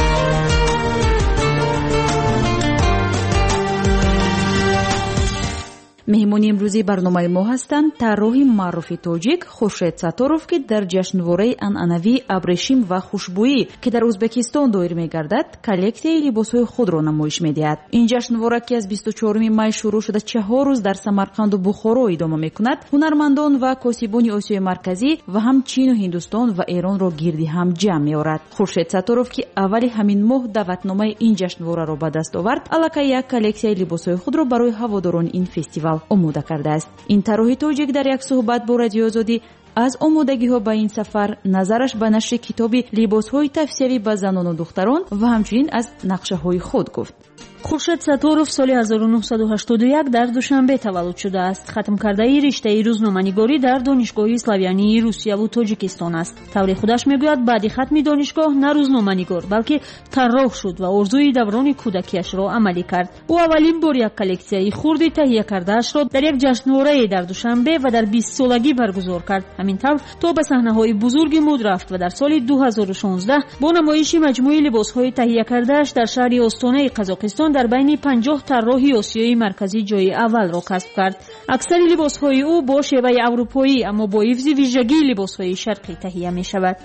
меҳмони имрӯзии барномаи мо ҳастанд тарроҳи маъруфи тоҷик Хуршед Сатторов, ки дар ҷашнвораи анъанавии абрешим ва хушбӯӣ, ки дар Ӯзбекистон доир мегардад, коллексияи либосҳои худро намоиш медиҳад. ин ҷашнвора, ки аз 24 май шурӯъ шуда 4 рӯз дар Самарқанду Бухоро идома мекунад, ҳунармандон ва косибони Осиёи Марказӣ ва ҳам Чин, Ҳиндустон ва Эронро гирди ҳам ҷамъ меорад. Хуршед Сатторов, ки аввали ҳамин моҳ даъватномаи ин ҷашнвораро ба даст овард, аллакай як коллексияи либосҳои худро барои ҳаводорони ин фестивал омода кардааст. ин тарроҳи тоҷик дар як суҳбат бо Радиои Озодӣ аз омодагиҳо ба ин сафар, назараш ба нашри китоби либосҳои тавсиявӣ ба занону духтарон ва ҳамчунин аз нақшаҳои худ гуфт. Хуршед Сатторов соли 1981 дар Душанбе таваллуд шудааст. Хатмкардаи риштаи рӯзноманигорӣ дар донишгоҳи Славянии Русияву Тоҷикистон аст. Таври худаш мегӯяд, баъди хатми донишгоҳ на рӯзноманигор, балки тарроҳ шуд ва орзуи даврони кӯдакиашро амалӣ кард. ӯ аввалин бор як коллексияи хурди таҳия кардаашро дар як ҷашнворае дар Душанбе ва дар 20-солагӣ баргузор кард. ҳамин тавр то ба саҳнаҳои бузурги муд рафт ва дар соли 2016 бо намоиши маҷмӯи либосҳои таҳия кардааш дар шаҳри Остонаи Қазоқистон дар байни 50 тарроҳи Осиёи Марказӣ ҷойи аввалро касб кард. аксари либосҳои ӯ бо шеваи аврупоӣ, аммо бо ҳифзи вижагии либосҳои шарқӣ таҳия мешавад.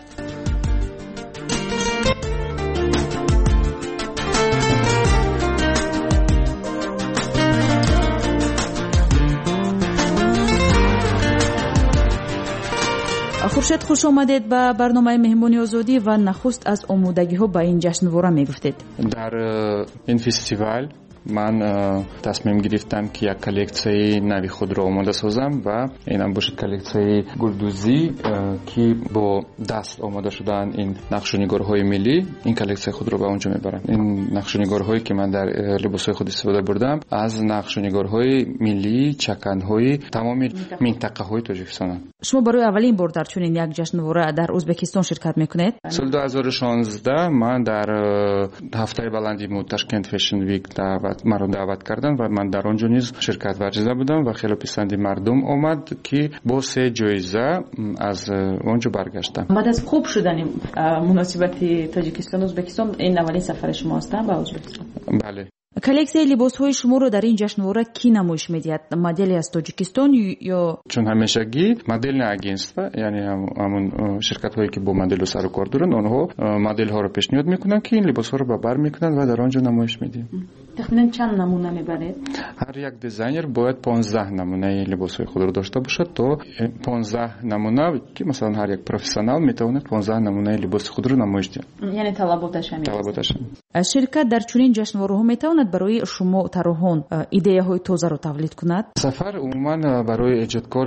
Хуршед, хуш омадед ба барномаи меҳмони озодӣ ва нахуст аз омодагиҳо ба ин ҷашнвора мегуфтед. дар ин фестивал ман тасмим гирифтам, ки як коллексияи нави худро омода созам ва инам бошад коллексияи гулдузӣ, ки бо даст омода шудаанд ин нақшунигорҳои миллӣ. ин коллексияи худро ба онҷо мебарам. ин нақшунигорҳое, ки ман дар либосҳои худ истифода бурдам, аз нақшунигорҳои миллии чаканҳои тамоми минтақаҳои Тоҷикистонанд. шумо барои аввалин бор дар чунин як ҷашнвора дар Ӯзбекистон ширкат мекунед? соли 2016 ман дар ҳафтаи баланди муд Ташкент Fashion Week маро даъват карданд ва ман дар он ҷо низ ширкат варзида будам ва хеле писанди мардум омад, ки бо 3 ҷоиза аз он ҷо баргаштам. баъд аз хуб шудани муносибати Тоҷикистон Ӯзбекистон, ин аввалин сафари шумо аст ба Ӯзбекистон? бале. коллексияи либосҳои шуморо дар ин ҷашнвора ки намоиш медиҳад? модели аз Тоҷикистон ё чун ҳамешагӣ модельное агентство, яъне ҳамун ширкатҳое ки бо моделу сару кор доранд, онҳо моделҳоро пешниҳод мекунанд, ки ин либосҳоро ба бар мекунанд ва дар он ҷо намоиш медиҳанд. тахминан чанд намуна мебаред? ҳар як дизайнер бояд 15 намунаи либосҳои худро дошта бошад, то 15 намуна, ки масалан ҳар як профессионал метавонад 15 намунаи либоси худро намоиш диҳад. яъне талаботаш ҳам талаботаш. ширкат дар чунин ҷашнвораҳо метавонад барои шумо тарроҳон идеяҳои тозаро тавлид кунад? сафар умуман барои эҷодкор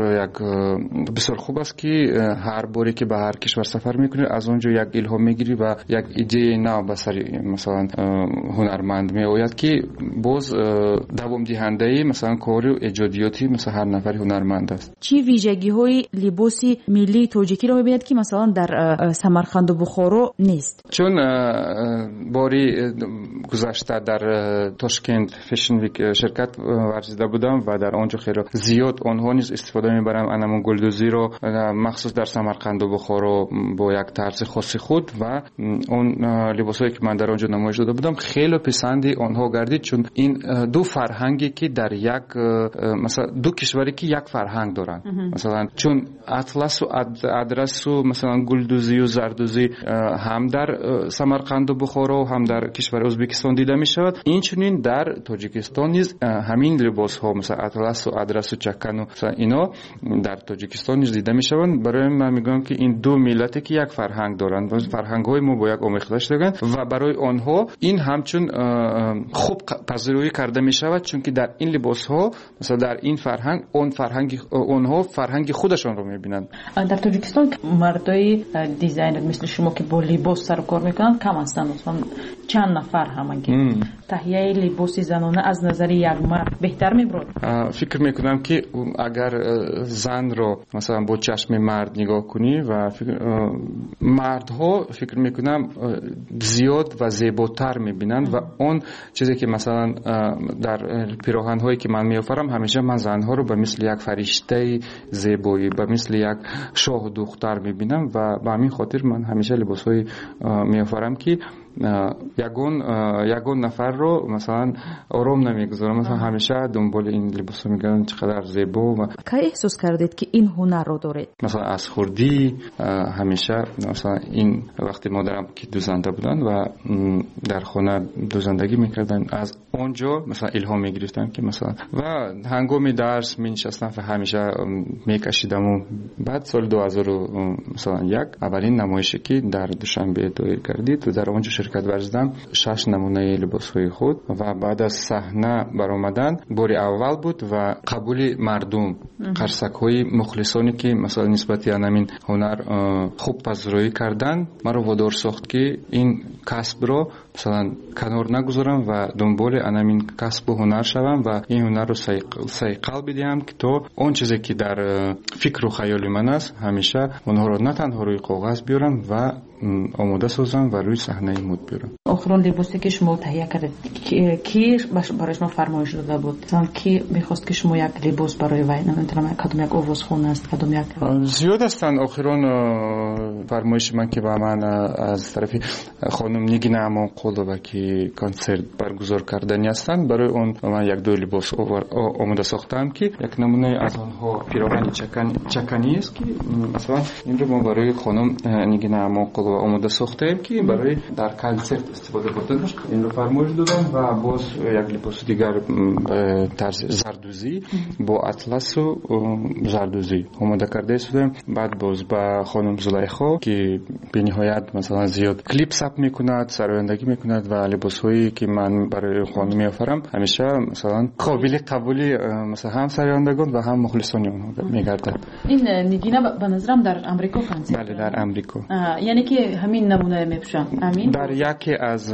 бисёр хуб аст, ки ҳар боре ки ба ҳар кишвар сафар мекунӣ, аз он ҷо як илҳом мегирӣ ва як идеяи нав ба сари масалан ҳунарманд меояд, ки боз давомдиҳандаи масалан кори эҷодиёти масалан ҳар нафари ҳунарманд аст. чӣ вижагиҳои либоси миллии тоҷикиро мебинед, ки масалан дар Самарқанду Бухоро нест? чун бори гузашта дар Тошкент Fashion Week ширкат варзида будам ва дар он ҷо хеле зиёд онҳо низ истифода мебаранд анамун гулдузиро, махсус дар Самарқанду Бухоро бо як тарзи хоси худ, ва он либосое ки ман дар он ҷо намоиш дода будам хеле писанди آنها گردید، چون این دو فرهنگی که در یک مثلا دو کشوری که یک فرهنگ دارن، مثلا چون اطلس و ادرس و مثلا گلدوزی و زردوزی هم در سمرقند و بخارا و هم در کشور ازبکستان دیده می شود، این چنین در تاجیکستان نیز همین لباس ها مثلا اطلس و ادرس و چکن و اینا در تاجیکستان نیز دیده می شوند. برای من میگم که این دو ملتی که یک فرهنگ دارند، فرهنگ های ما با یک آمیخته شدند و برای آنها این همچون خوب پذیرایی کرده می شود، چون که در این لباس ها مثلا در این فرهنگ آنها فرهنگ خودشان رو می بینند. در تاجیکستان مردای دیزاینر مثل شما که با لباس سر و کار میکنن کم هستند، مثلا چند نفر همگی تهیه لباس زنانه از نظر یک مرد بهتر میبرد. فکر میکنم که اگر زن رو مثلا با چشم مرد نگاه کنی و مردها فکر میکنم زیاد و زیباتر میبینند و اون چیزی که مثلا در پیراهن هایی که من میآورم همیشه من زنها رو به مثل یک فرشته زیبایی، به مثل یک شاه دختر میبینم و به همین خاطر من همیشه لباس های میآورم که یگون نفر رو مثلا آرام نمیگذارم، مثلا همیشه دنبال این لباس ها میگردم چقدر زیبا. و کی احساس کردید که این هنر رو دارید؟ مثلا از خردی همیشه مثلا این وقتی مادرم که دوزنده بودن و در خانه دوزندگی میکردن، از اونجا مثلا الهام میگرفتم که مثلا و هنگام درس مینشستم و همیشه میکشیدم. و بعد سال 2001 اولین نمایشی که در دوشنبه دایر گردید و در اونجا شرکت ورزیدم 6 نمونه لباس های خود و بعد از صحنه برآمدن بار اول بود و قبول مردم قرصک های مخلصانی که مثلا نسبتی همین هنر خوب پذیرایی کردن مرا وادار ساخت که این کسب رو مثلا کنار نگذارم و دنبال همین کسب و هنر شوم و این هنر رو سیقل بدیم که تو اون چیزی که در فکر و خیال من است همیشه اونها رو نه تنها روی کاغذ بیارم و آماده سازم و روی صحنه مد بیارم. آخرین لباسی که شما تهیه کردید کی برای شما فرمایش داده بود؟ مثلا کی می‌خواست که شما یک لباس برای وی نمی‌دونم کدوم یک آوازخوان است کدوم یک زیاد هستند. آخرین فرمایش من که با من از طرف خانم نگین امانقلوبا که کنسرت برگزار کردنی هستند، برای اون من یک دو لباس آماده ساختم که یک نمونه از آنها پیراهن چکنی است که مثلا این رو ما برای خانم نگین امانقلوبا آماده ساختیم که برای در کنسرت استفاده بردن. این رو فرمایش دادم و باز یک لباس دیگر طرز زردوزی با اطلس و زردوزی آماده کرده شدم. بعد باز با خانم زلیخا که به نهایت مثلا زیاد کلیپ ثبت میکند، سرایندگی میکند و لباسهایی که من برای خانم میآورم همیشه مثلا قابل قبولی مثلا هم سرایندگان و هم مخلصان اونها میگردد. این نگینا به نظرم در امریکا کنسرت. بله در امریکا. یعنی که همین نمونه میپوشن. همین در یکی از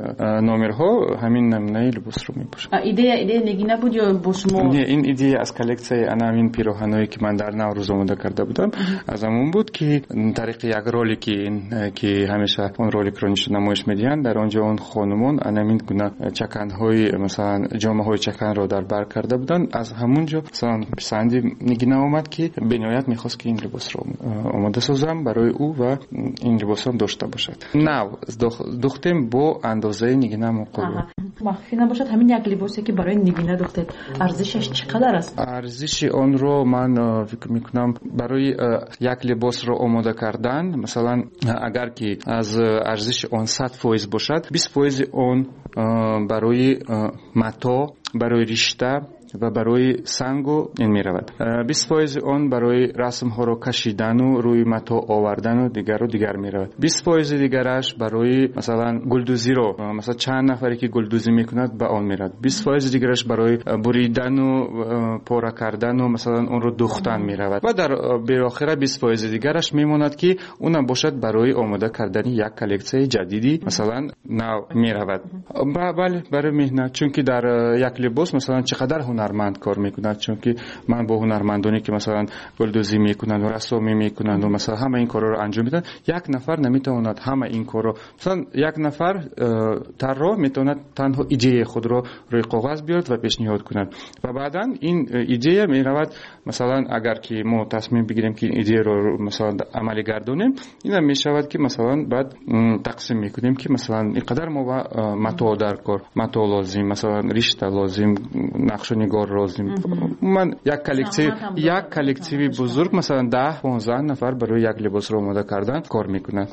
نمرها همین نمونه لباس رو میپوشن. ایده نگینا بود یا با شما؟ نه، این ایده از کلکسیون همین پیراهنایی که من در نوروز آماده کرده بودم از همون بود که طریق یک رولی که همیشه اون رولیک رو نمایش میدین در اونجا اون خانمون همین گونه چکن‌های مثلا جامه‌های چکن رو در بر کرده بودن. از همونجا مثلا پسندی نگینا اومد که به نهایت می‌خواست که این لباس رو آماده سازم برای او و این لباس هم داشته باشد. نه دختم با اندازه نگینا مقابل مخفی نباشد. همین یک لباسی که برای نگینا دختید ارزشش چقدر است؟ ارزش اون رو من فکر میکنم برای یک لباس رو آماده کردن مثلا اگر که از ارزش اون 100% باشد 20% اون برای متا، برای رشته و برای سنگو این می رود. 20% اون برای رسم ها رو کشیدن و روی متا آوردن و دیگر می رود. 20% دیگرش برای مثلا گلدوزی رو مثلا چند نفری که گلدوزی میکند به اون می رود. 20% دیگرش برای بریدن و پاره کردن و مثلا اون رو دوختن می رود. و در بالاخره 20% دیگرش میموند که اونم باشد برای آماده کردن یک کلکسیون جدیدی مثلا نو می رود. بله برای مهنت، چون که در یک لباس مثلا چقدر هنر هنرمند کار میکنند، چون که من با هنرمندانی که مثلا گلدوزی میکنند و رسامی میکنند و مثلا همه این کارا رو انجام میدن، یک نفر نمیتواند همه این کارا، مثلا یک نفر طراح میتواند تنها ایده خود رو روی کاغذ بیارد و پیشنهاد کند و بعدا این ایده میرود مثلا اگر که ما تصمیم بگیریم که این ایده رو مثلا عملی گردونیم، اینا میشود که مثلا بعد تقسیم میکنیم که مثلا اینقدر ما متو در کار، متو لازم، مثلا رشته لازم، نقش و نگار لازم. من یک کلکتیوی بزرگ مثلا 10-15 نفر برای یک لباس رو آماده کردن کار میکنند.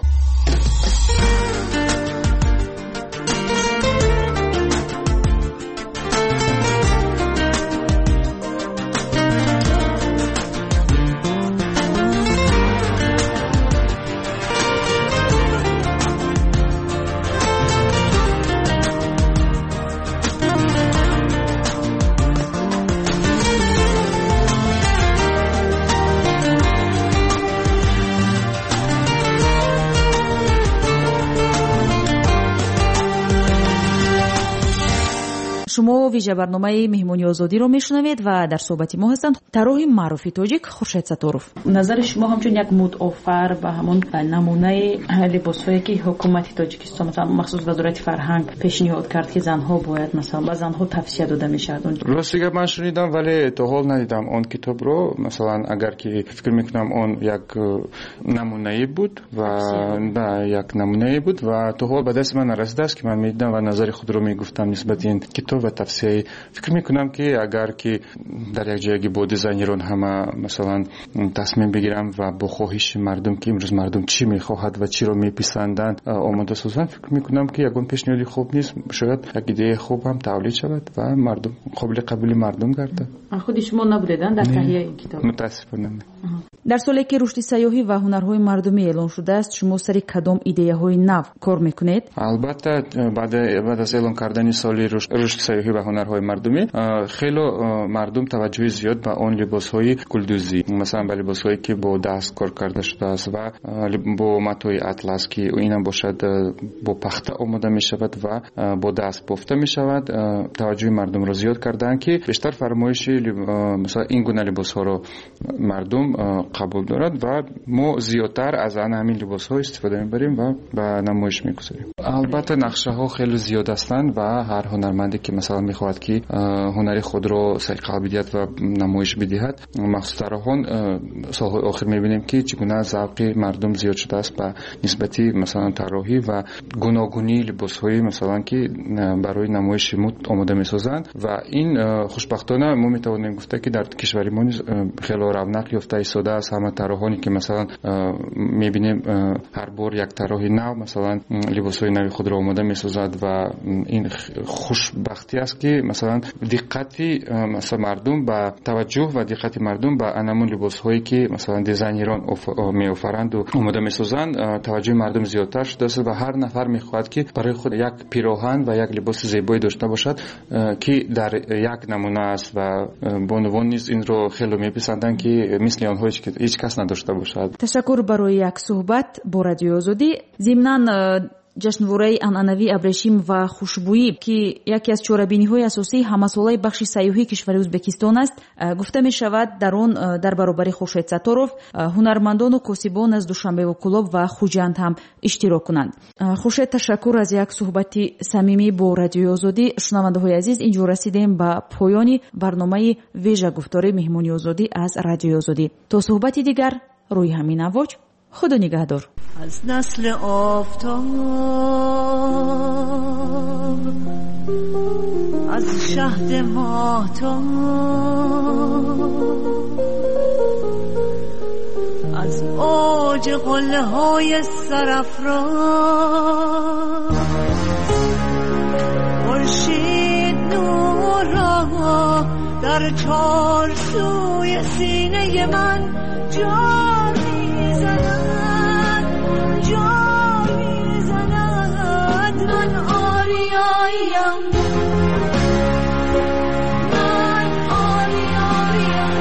شما ویژه برنامه مهمونی آزادی رو میشنوید و در صحبت ما هستند طراح معروف تاجیک خورشید ستاروف. نظر شما همچون یک مدافر و همون نمونه لباسایی که حکومت تاجیکستان مثلا مخصوص وزارت فرهنگ پیشنهاد کرد که زنها باید مثلا به زنها توصیه داده میشد، راستی من شنیدم ولی تا حال ندیدم اون کتاب رو. مثلا اگر که فکر میکنم اون یک نمونه بود و یک نمونه بود و تا حال به دست من نرسیده است که من میدیدم و نظر خود رو میگفتم نسبت این کتاب و تفسیر. فکر میکنم که اگر که در یک جایی با دیزاینران همه مثلا تصمیم بگیرم و با خواهش مردم که امروز مردم چی میخواهد و چی رو میپسندند آماده سازن، فکر میکنم که یگان پیشنهادی خوب نیست، شاید یک ایده خوب هم تولید شود و مردم قابل قبول مردم گردد. خود شما نبودن در تهیه این کتاب؟ متاسفانه. در سالی که رشد سیاحی و هنرهای مردمی اعلان شده است، شما سر کدام ایده‌های نو کار میکنید؟ البته بعد از اعلان کردن سالی رشد سیاحی و هنرهای مردمی، خیلی مردم توجه زیاد به اون لباسهای گلدوزی، مثلا به لباسهایی که با دست کار کرده شده است و با متوی اطلس که اینم باشد با پخته آماده می شود و با دست بافته می شود، توجه مردم را زیاد کردن که بیشتر فرمایش مثلا این گونه لباسها رو مردم قبول دارد و ما زیادتر از همین لباسها استفاده می‌بریم و به نمایش می‌گذاریم. البته نقشه ها خیلی زیاد هستند و هر هنرمندی که مثلا می‌خواهد که هنر خود را سرقل بدهد و نمایش بدهد، مخصوصا طراحان سال‌های آخر می‌بینیم که چگونه ذوق مردم زیاد شده است به نسبتی مثلا طراحی و گوناگونی لباس‌های مثلا که برای نمایش مد آماده می‌سازند و این خوشبختانه ما می‌توانیم گفت که در کشور ما خیلی رونق یافته ایستاده است. همه طراحانی که مثلا می‌بینیم هر بار یک طراح نو مثلا لباس‌های نوی خود را آماده می‌سازد و این خوشبختی است که مثلا دقتی مثلا مردم به توجه و دقت مردم به انمون لباس‌هایی که مثلا دیزاینران می‌آفرند و آماده می‌سازند توجه مردم زیادتر شده است و هر نفر می‌خواهد که برای خود یک پیراهن و یک لباس زیبایی داشته باشد که در یک نمونه است و بانوان نیز این رو خیلی می‌پسندند که مثل آنها هیچ کس نداشته باشد. تشکر برای یک صحبت با رادیو آزادی. ضمناً جشنواره عنعنوی ابریشم و خوشبویی که یکی از چاره‌بینی‌های اساسی همسالای بخش سیاحی کشور ازبکستان است، گفته می شود در آن در برابر خورشید ستاروف هنرمندان و کاسبان از دوشنبه و کلاب و خوجند هم اشتراک کنند. خورشید، تشکر از یک صحبت صمیمی با رادیو آزادی. شنونده‌های عزیز، اینجا رسیدیم به پایان برنامه ویژه گفتار مهمونی آزادی از رادیو آزادی. تا صحبتی دیگر روی همین امواج، خدا نگهدار. از نسل آفتاب، از شهد ماهتاب، از اوج قله های سرافراز، خورشید نور را در چار سوی سینه من جا میزند، جا میزند. من آریاییم، من آریاییم.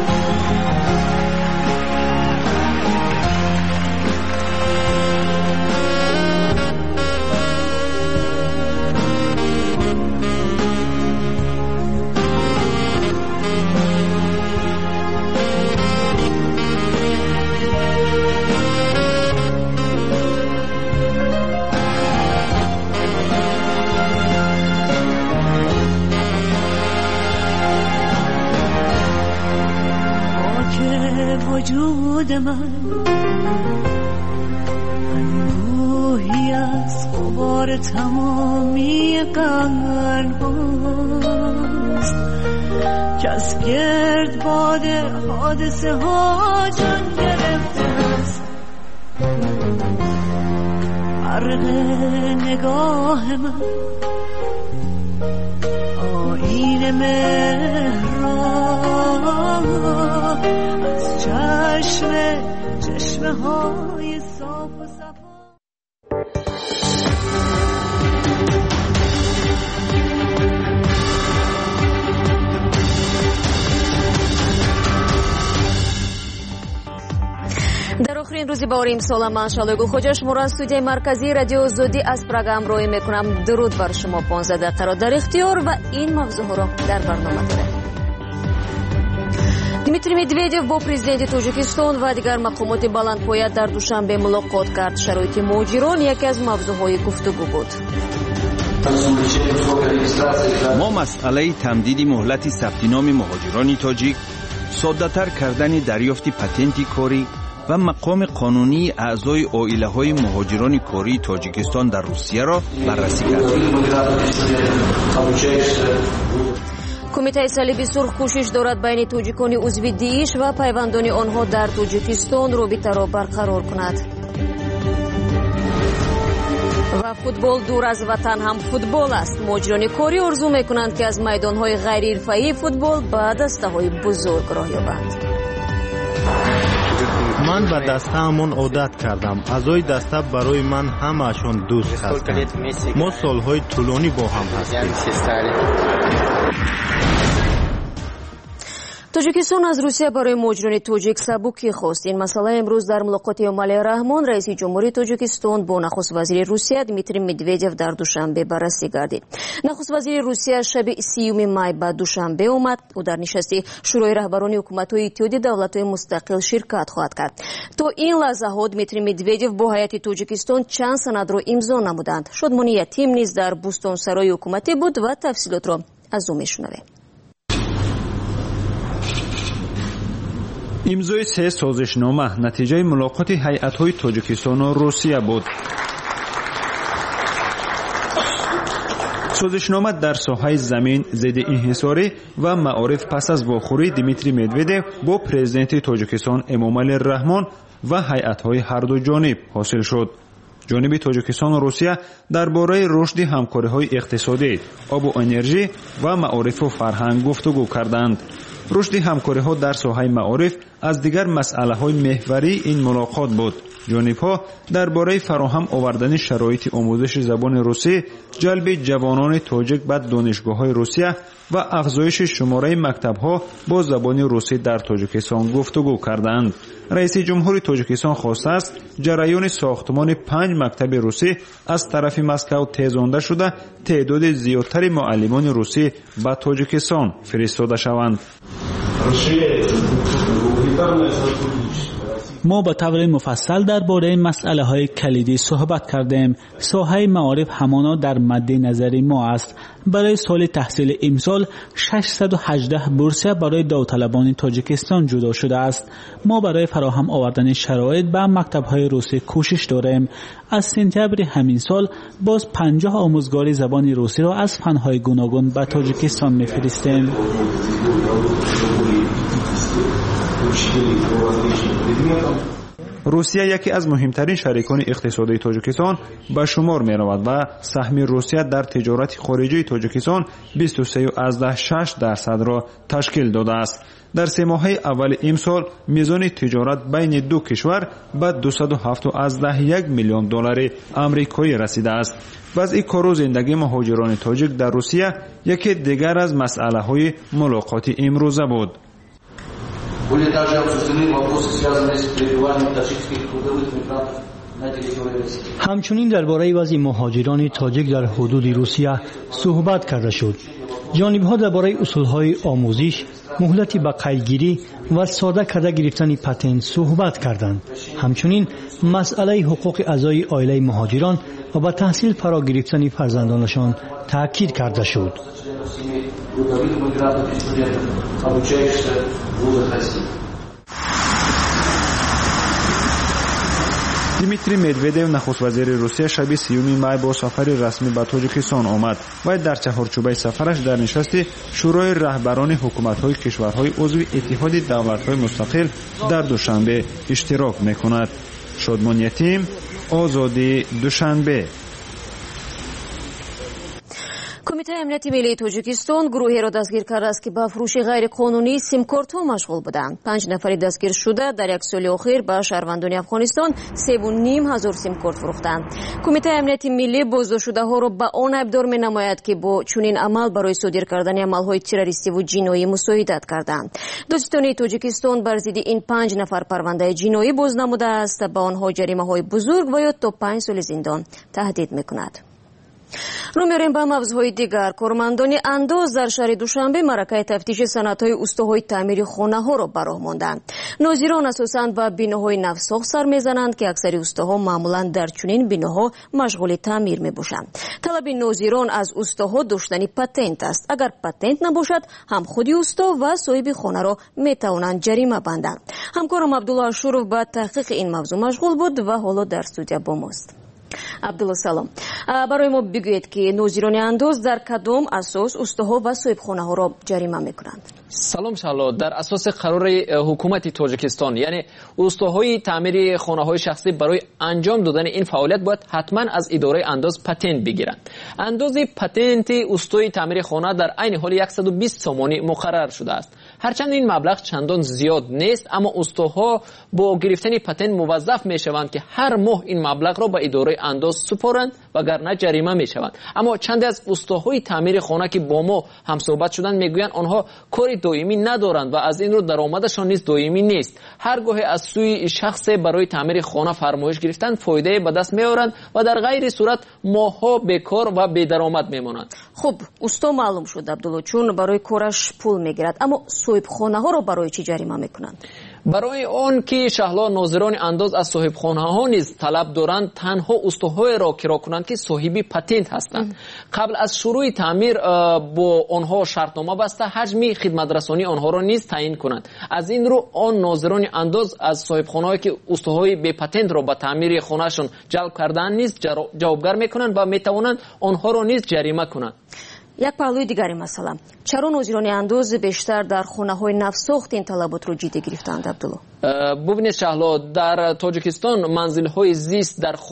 من انبوهی از غبار تمامی قرن هاست که از گرد باد حادثه ها جان گرفته است. برق نگاه من آیین مهران از چشمه های صاف و صفا. در آخرین روزی بار امسال من شالوی گلخوجا شما را از استودیوی مرکزی رادیو زودی از پراگ همراهی میکنم. درود بر شما. 15 دقیقه را در اختیار و این موضوع را در برنامه داریم. دمیتری مدویدیو با پرزیدنت توجیکستان و دیگر مقامات بلندپایه در دوشنبه ملاقات کرد. شرایط مهاجران یکی از موضوعهای گفتگو بود. ما مسئله تمدید مهلت ثبت نام مهاجران تاجیک، ساده‌تر کردن دریافت پتنت کاری و مقام قانونی اعضای عائله‌های مهاجران کاری تاجیکستان در روسیه را بررسی کردیم. کمیته صلیبی سرخ کوشش دارد بین توجیکان عضو دیش و پیوندان آنها در توجیکستان رابطه را برقرار کند. و فوتبال دور از وطن هم فوتبال است. مهاجران کاری آرزو میکنند که از میدانهای غیر حرفه‌ای فوتبال به دسته‌های بزرگ راه یابند. من به دسته‌مون عادت کردم. اعضای دسته برای من همه‌شون دوست هستند. ما سالهای طولانی با هم هستیم. توجیکستان از روسیه برای مهاجران توجیک سبوکی خواست. این مسئله امروز در ملاقات امومالی رحمان رئیس جمهوری توجیکستان با نخست وزیر روسیه دمیتری مدویدیو در دوشنبه بررسی گردید. نخست وزیر روسیه شب 30 می به دوشنبه آمد. او در نشست شورای رهبران حکومت‌های اتحادیه دولت‌های مستقل شرکت خواهد کرد. تا این لحظه ها دمیتری مدویدیو با هیئت توجیکستان چند سند را امضا نمودند. شادمانی یتیم نیز در بوستانسرای حکومتی بود و تفصیلات را از او میشنویم. امضای 3 سازشنامه نتیجه ملاقات هیئت‌های تاجیکستان و روسیه بود. سازشنامه در ساحه زمین، ضد انحصاری و معارف پس از واخوری دمیتری مدویدیو با پرزیدنت تاجیکستان امومالی رحمان و هیئت‌های هر دو جانب حاصل شد. جانب تاجیکستان و روسیه درباره رشد همکاری‌های اقتصادی، آب و انرژی و معارف و فرهنگ گفتگو کردند. رشد همکاری‌ها در ساحه معارف از دیگر مسئله‌های محوری این ملاقات بود. جانب‌ها درباره فراهم آوردن شرایط آموزش زبان روسی، جلب جوانان تاجیک به دانشگاه‌های روسیه و افزایش شماره مکتب‌ها با زبان روسی در تاجیکستان گفتگو کردند. رئیس جمهوری تاجیکستان خواسته است جریان ساختمان 5 مکتب روسی از طرف مسکو تیزانده شده تعداد زیادتر معلمان روسی به تاجیکستان فرستاده شوند. ما با طور مفصل درباره مسئله های کلیدی صحبت کردیم. ساحه معارف همانا در مد نظر ما است. برای سال تحصیل امسال 618 بورسیه برای داوطلبان تاجیکستان جدا شده است. ما برای فراهم آوردن شرایط به مکتب‌های روسی کوشش داریم. از سپتامبر همین سال باز 50 آموزگار زبان روسی را از فن‌های گوناگون به تاجیکستان می‌فرستیم. روسیه یکی از مهمترین شریکان اقتصادی تاجیکستان به شمار می رود و سهم روسیه در تجارت خارجی تاجیکستان 23.6% را تشکیل داده است. در 3 ماه اول امسال میزان تجارت بین دو کشور به 207.1 میلیون دلار آمریکایی رسیده است. وضع کار و زندگی مهاجران تاجیک در روسیه یکی دیگر از مسئله‌های ملاقات امروزه بود. Были также обсуждены вопросы, связанные с пребыванием таджикских трудовых мигрантов на территории России. همچنین درباره وضع مهاجران تاجیک در حدود روسیه صحبت کرده شد. جانب‌ها درباره اصول‌های آموزش، مهلت به قیدگیری و ساده کرده گرفتن پتنت صحبت کردند. همچنین مسئله حقوق اعضای عائله مهاجران و به تحصیل فرا گرفتن فرزندانشان تاکید کرده شد. دیمیتری مدودو نخست وزیر روسیه شب 30 می با سفر رسمی به تاجیکستان آمد و در چهارچوبه سفرش در نشست شورای رهبران حکومت‌های کشورهای عضو اتحاد دولت‌های مستقل در دوشنبه اشتراک می‌کند. شادمان یتیم، آزادی دوشنبه. کمیته امنیت ملی تاجیکستان گروهی را دستگیر کرده است که با فروش غیر قانونی سیم کارت ها مشغول بودند. 5 نفری دستگیر شده در یک سال اخیر به شهروندان افغانستان 3,500 سیم کارت فروختند. کمیته امنیت ملی بازداشت شده ها را به آن ابدار می نماید که با چنین عمل برای صادر کردن عمل های تروریستی و جنایی مساعدت کردند. دادستانی تاجیکستان بر ضد این 5 نفر پرونده جنایی باز نموده است. به آنها جریمه های بزرگ و یا تا 5 سال زندان تهدید میکند. رو می‌ریم به موضوعهای دیگر. کارمندان انداز در شهر دوشنبه معرکه تفتیش صنعت‌های اوستاهای تعمیر خانه‌ها را به راه ماندند. ناظران اساساً به بیناهای نوساخت سر می‌زنند که اکثر اوستاها معمولاً در چنین بیناها مشغول تعمیر می‌باشند. طلب ناظران از اوستاها داشتن پتنت است. اگر پتنت نباشد هم خود اوستا و صاحب خانه را می‌توانند جریمه بندند. همکارم عبدالله اشورов به تحقیق این موضوع مشغول بود و حالا در استودیو با ماست. عبدالله سلام. برای ما بگویید که ناظران انداز در کدام اساس اوستاها و صاحبخانه ها را جریمه میکنند؟ سلام شهلا. در اساس قرار حکومت تاجیکستان یعنی اوستاهای تعمیر خانه های شخصی برای انجام دادن این فعالیت باید حتما از اداره انداز پتنت بگیرند. انداز پتنت اوستای تعمیر خانه در عین حال 120 تومانی مقرر شده است. هرچند این مبلغ چندان زیاد نیست، اما اوستاها با گرفتن پتنت موظف میشوند که هر ماه این مبلغ را به اداره انداز سپارند وگرنه جریمه میشوند. اما چند از اوستاهای تعمیر خانه که با ما هم صحبت شدند میگویند آنها کار دائمی ندارند و از این رو درآمدشان نیز دائمی نیست. هرگاه از سوی شخص برای تعمیر خانه فرمایش گرفتند فایده به دست میآورند و در غیر صورت ماهها بیکار و بی درآمد میمانند. خب اوستا معلوم شد عبدالله چون برای کارش پول میگیرد، اما صاحب خانه ها رو برای چی جریمه میکنند؟ برای آن که شهلا ناظران انداز از صاحب خانه ها نیز طلب دارند تنها اوستاهای را کرا کنند که صاحبی پتنت هستند. قبل از شروع تعمیر با آنها شرطنامه بسته حجم خدمت رسانی آنها را نیز تعیین کنند. از این رو آن ناظران انداز از صاحب خانه هایی که اوستاهای بی پتنت را به تعمیر خانهشون جلب کردن نیز جوابگر میکنند و میتوانند آنها را نیز جریمه کنند. یک پهلوی دیگری مثلا چرا ناظران انداز بیشتر در خانه های نوساخت این طلبات رو جدی گرفتند عبدالله؟ ببینید شهلا، در تاجیکستان منزل های زیست در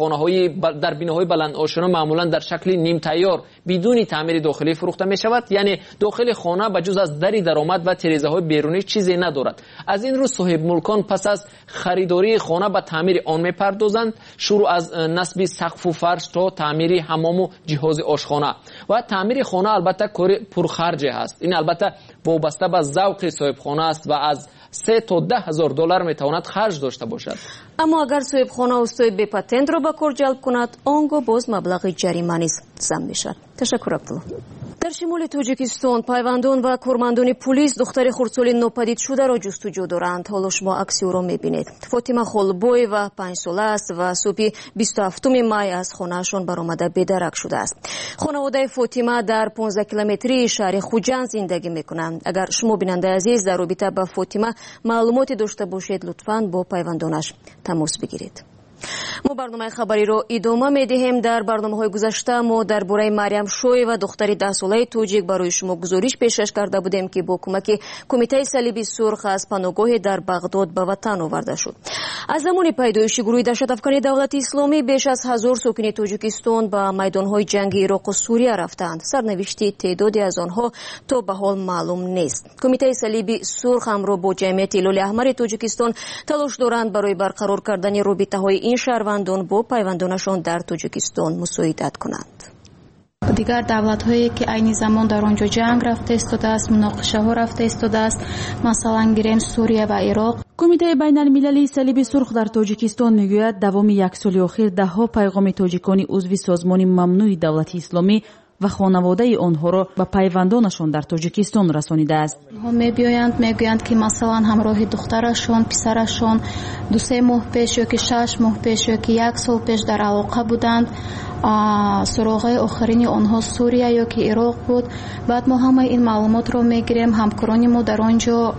در بیناهای بلند آشنا معمولا در شکل نیم تیار بدون تعمیر داخلی فروخته می شود. یعنی داخل خانه به جز از دری درآمد و تریزه های بیرونی چیزی ندارد. از این رو صاحب ملکان پس از خریداری خانه به تعمیر آن می پردازند، شروع از نصب سقف و فرش تا تعمیر حمام و جهاز آشخانه. و تعمیر خانه البته کار پرخرج است. این البته وابسته به ذوق صاحب خانه است و از 3 تا 10 هزار دلار میتواند خرج داشته باشد. اما اگر صاحب خانه اوستای بی پتنت را به کار جلب کند آنگاه باز مبلغ جریمه نیز ضم میشد. تشکر عبدالله. در شمال تاجیکستان پیوندان و کارمندان پلیس دختر خردسال ناپدید شده را جستجو دارند. حالا شما عکس او را میبینید. فاطمه خالبوی و 5 ساله است و صبح 27 می از خانه‌شان برآمده بی‌درک شده است. خانواده فاطمه در 15 کیلومتری شهر خوجند زندگی میکنند. اگر شما بیننده عزیز در رابطه با فاطمه معلوماتی داشته باشید لطفاً با پیوندانش تماس بگیرید. ما برنامه خبری رو ادامه میدهیم. در برنامه‌های گذشته ما درباره مریم شوی و دختری 10 ساله تاجیک برای شما گزارش پیشکش کرده بودیم که با کمک کمیته صلیبی سرخ از پناهگاه در بغداد به وطن آورده شد. از زمان پیدایش گروه دهشت‌افکن دولت اسلامی بیش از 1000 ساکن تاجیکستان به میدان‌های جنگ عراق و سوریه رفتند. سرنوشت تعدادی از آنها تا به حال معلوم نیست. کمیته صلیبی سرخ هم را با جمعیت هلال احمر تاجیکستان تلاش دارند برای برقرار کردن رابطه‌های این شهروندان با پیوندانشان در تاجیکستان مساعدت کنند. دیگر دولت‌هایی که عین زمان در آنجا جنگ رفته ایستاده است، مناقشه ها رفته ایستاده است، مثلا گیریم سوریه و عراق. کمیته بین المللی صلیب سرخ در تاجیکستان میگوید دوام یک سال اخیر ده‌ها پیغام تاجیکان عضو سازمان ممنوع دولت اسلامی و خانواده آنها را به پیوندانشان در تاجیکستان رسانیده است. آنها میگویند که مثلا همراه دخترشان، پسرشان 2-3 ماه پیش یا که 6 ماه پیش یا که 1 سال پیش در علاقه بودند سراغ آخرین آنها سوریه یا که عراق بود. بعد ما همه این معلومات رو میگیریم. همکاران ما در آنجا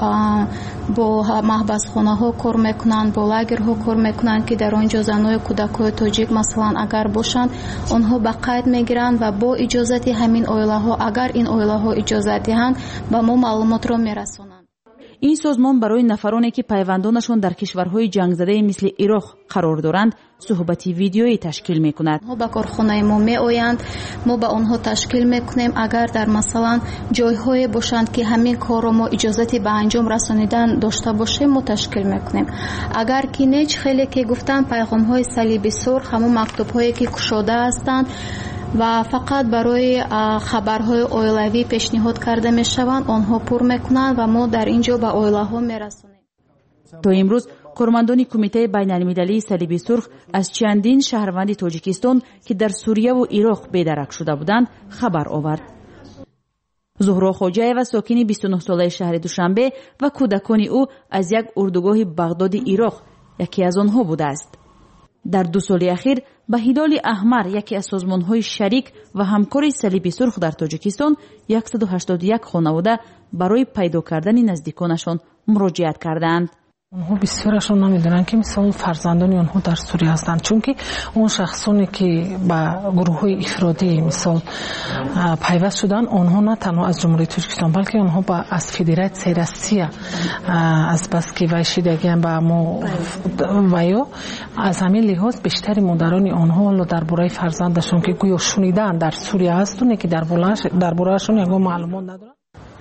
با محبسخانه ها کار میکنن، با لاگرها کار میکنن که در آنجا زنای کودکای تاجیک مثلا اگر باشن آنها به قید میگیرن و با اجازت همین عائله ها اگر این عائله ها اجازت دهند به ما معلومات رو میرسونن. این سازمان برای نفرانی که پیوندانشان در کشورهای جنگ زده مثل عراق قرار دارند صحبتی ویدیویی تشکیل میکند. با کارخانه ما می آیند، ما به آنها تشکیل میکنیم اگر در مثلا جایهای باشند که همین کار رو ما اجازتی به انجام رسانیدن داشته باشیم ما تشکیل میکنیم. اگر که نیچ خیلی که گفتن پیغام های صلیب سرخ همون مکتوب هایی که کشاده هستند و فقط برای خبرهای عائلوی پیشنهاد کرده می شوند آنها پر میکنند و ما در اینجا به عائله ها میرسونیم. تا امروز کارمندان کمیته بین‌المللی صلیب سرخ از چندین شهروند تاجیکستان که در سوریه و عراق بی‌درک شده بودند خبر آورد. زهرا خوجایeva ساکن 29 ساله شهر دوشنبه و کودکان او از یک اردوگاه بغداد عراق یکی از آنها بوده است. در 2 سال اخیر به هلال احمر یکی از سازمان‌های شریک و همکار صلیب سرخ در تاجیکستان 181 خانواده برای پیدا کردن نزدیکانشان مراجعت کردند. اونها بسیارشون نمیدونن که مثلا فرزندان اونها در سوریه هستند، چون که اون شخصانی که با گروه های افرادی مثلا پیوست شدن اونها نه تنها از جمهوری تاجیکستان بلکه اونها با از فدراسیون روسیه از بس که وایشیدگی با ما و یا از همین لحاظ بیشتر مادران اونها درباره فرزندشون که گویا شنیدن در سوریه هستند که دربارهشون یگان معلومات ندارن.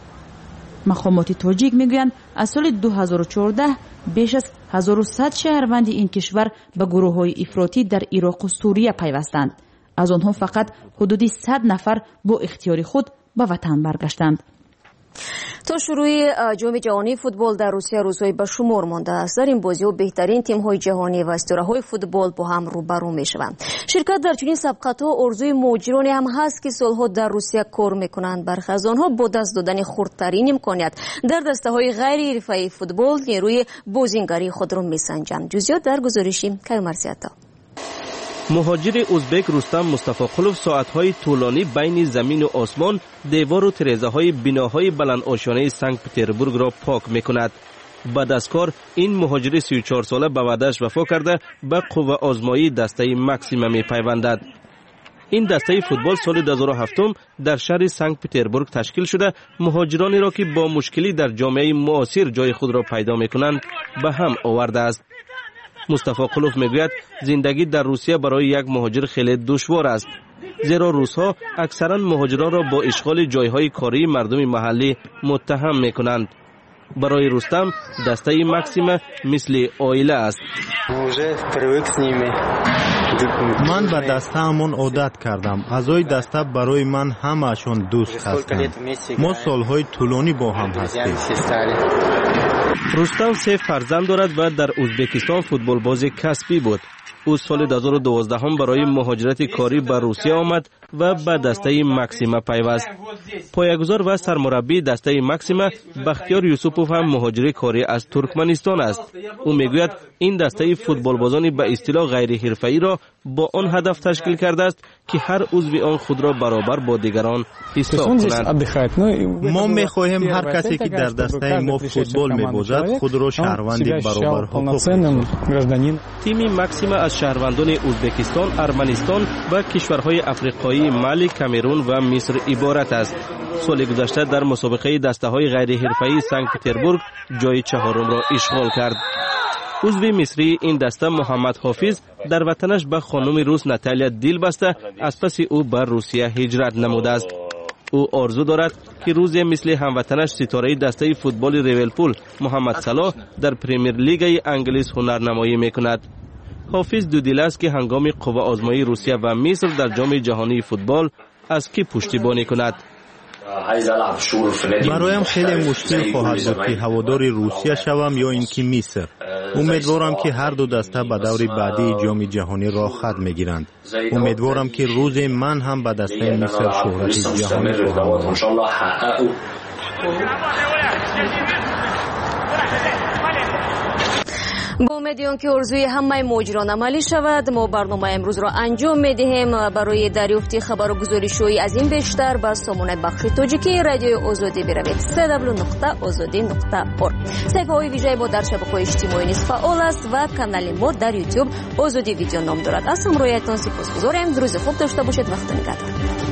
مقامات تاجیک میگویند از سال 2014 بیش از 1100 شهروند این کشور به گروه‌های افراطی در عراق و سوریه پیوستند. از آنها فقط حدود 100 نفر با اختیار خود به وطن برگشتند. تا شروع جام جهانی فوتبال در روسیه روزهای به شمار مانده است. در این بازی‌ها بهترین تیم‌های جهانی و اسطوره‌های فوتبال با هم روبرو می‌شوند. شرکت در چنین سبقت‌ها آرزوی مهاجرانی هم هست که سالها در روسیه کار می‌کنند. برخی از آنها با دست دادن خردترین امکانات در دسته‌های غیر حرفه‌ای فوتبال نیروی بازیگری خود را می‌سنجند. جزئیات در گزارش کیومرسیاتا. مهاجر ازبک رستم مصطفی قلوف ساعت‌های طولانی بین زمین و آسمان دیوار و ترازه‌های بناهای بلند آشیانه سنت پترزبورگ را پاک می‌کند. بعد از کار این مهاجر 34 ساله به وعده‌اش وفا کرده به قوه آزمایی دسته ماکسیما می‌پیوندد. این دسته فوتبال سال 2007 در شهر سنت پترزبورگ تشکیل شده مهاجرانی را که با مشکلی در جامعه معاصر جای خود را پیدا می‌کنند به هم آورده است. مصطفی قلوف میگوید زندگی در روسیه برای یک مهاجر خیلی دشوار است، زیرا روس‌ها اکثرا مهاجران را با اشغال جایهای کاری مردم محلی متهم میکنند. برای رستم دسته ماکسیما مثل عائله است. من به دسته‌مان عادت کردم. اعضای دسته برای من همه‌شان دوست هستند. ما سالهای طولانی با هم هستیم. رستم 3 فرزند دارد و در ازبکستان فوتبال باز کسبی بود. او سال 2012 برای مهاجرت کاری به روسیه آمد و به دسته ماکسیما پیوست. پایه‌گذار و سرمربی دسته ماکسیما بختیار یوسفوف هم مهاجر کاری از ترکمنستان است. او میگوید این دسته فوتبال بازان به اصطلاح غیر حرفه‌ای را با آن هدف تشکیل کرده است که هر عضو آن خود را برابر با دیگران حساب کنند. ما می‌خواهیم هر کسی که در دسته ما فوتبال می‌بازد خود را شهروند برابر حقوق بداند. تیم ماکسیما از شهروندان ازبکستان، ارمنستان و کشورهای افریقایی مالی، کامرون و مصر عبارت است. سال گذشته در مسابقه دسته‌های غیر حرفه‌ای سنت پترزبورگ جای 4 را اشغال کرد. عضو مصری این دسته محمد حافظ در وطنش به خانم روس ناتالیا دل بسته از پس او به روسیه هجرت نموده است. او آرزو دارد که روزی مثل هموطنش ستاره دسته فوتبال لیورپول محمد صلاح در پریمیر لیگ انگلیس هنرنمایی میکند. حافظ دودل است که هنگام قوه آزمایی روسیه و مصر در جام جهانی فوتبال از کی پشتیبانی کند. برایم خیلی مشکل خواهد بود که هوادار روسیه شوم یا اینکه مصر. امیدوارم که هر دو دسته به دور بعدی جام جهانی راه خط میگیرند. امیدوارم که روز من هم به دسته مصر شهرت جهانی خواهم داشت. با امید آنکه آرزوی همه مهاجران عملی شود، ما برنامه امروز را انجام می‌دهیم. برای دریافت خبر و گزارش‌های از این بیشتر با سامانه بخش تاجیکی رادیوی آزادی بروید. www.azadi.org. صفحه‌های ویژه ما در شبکه‌های اجتماعی نیز فعال است و کانال ما در یوتیوب آزادی ویدیو نام دارد. از همراهیتان سپاسگزاریم. روز خوب داشته باشید. وقت نگهدار.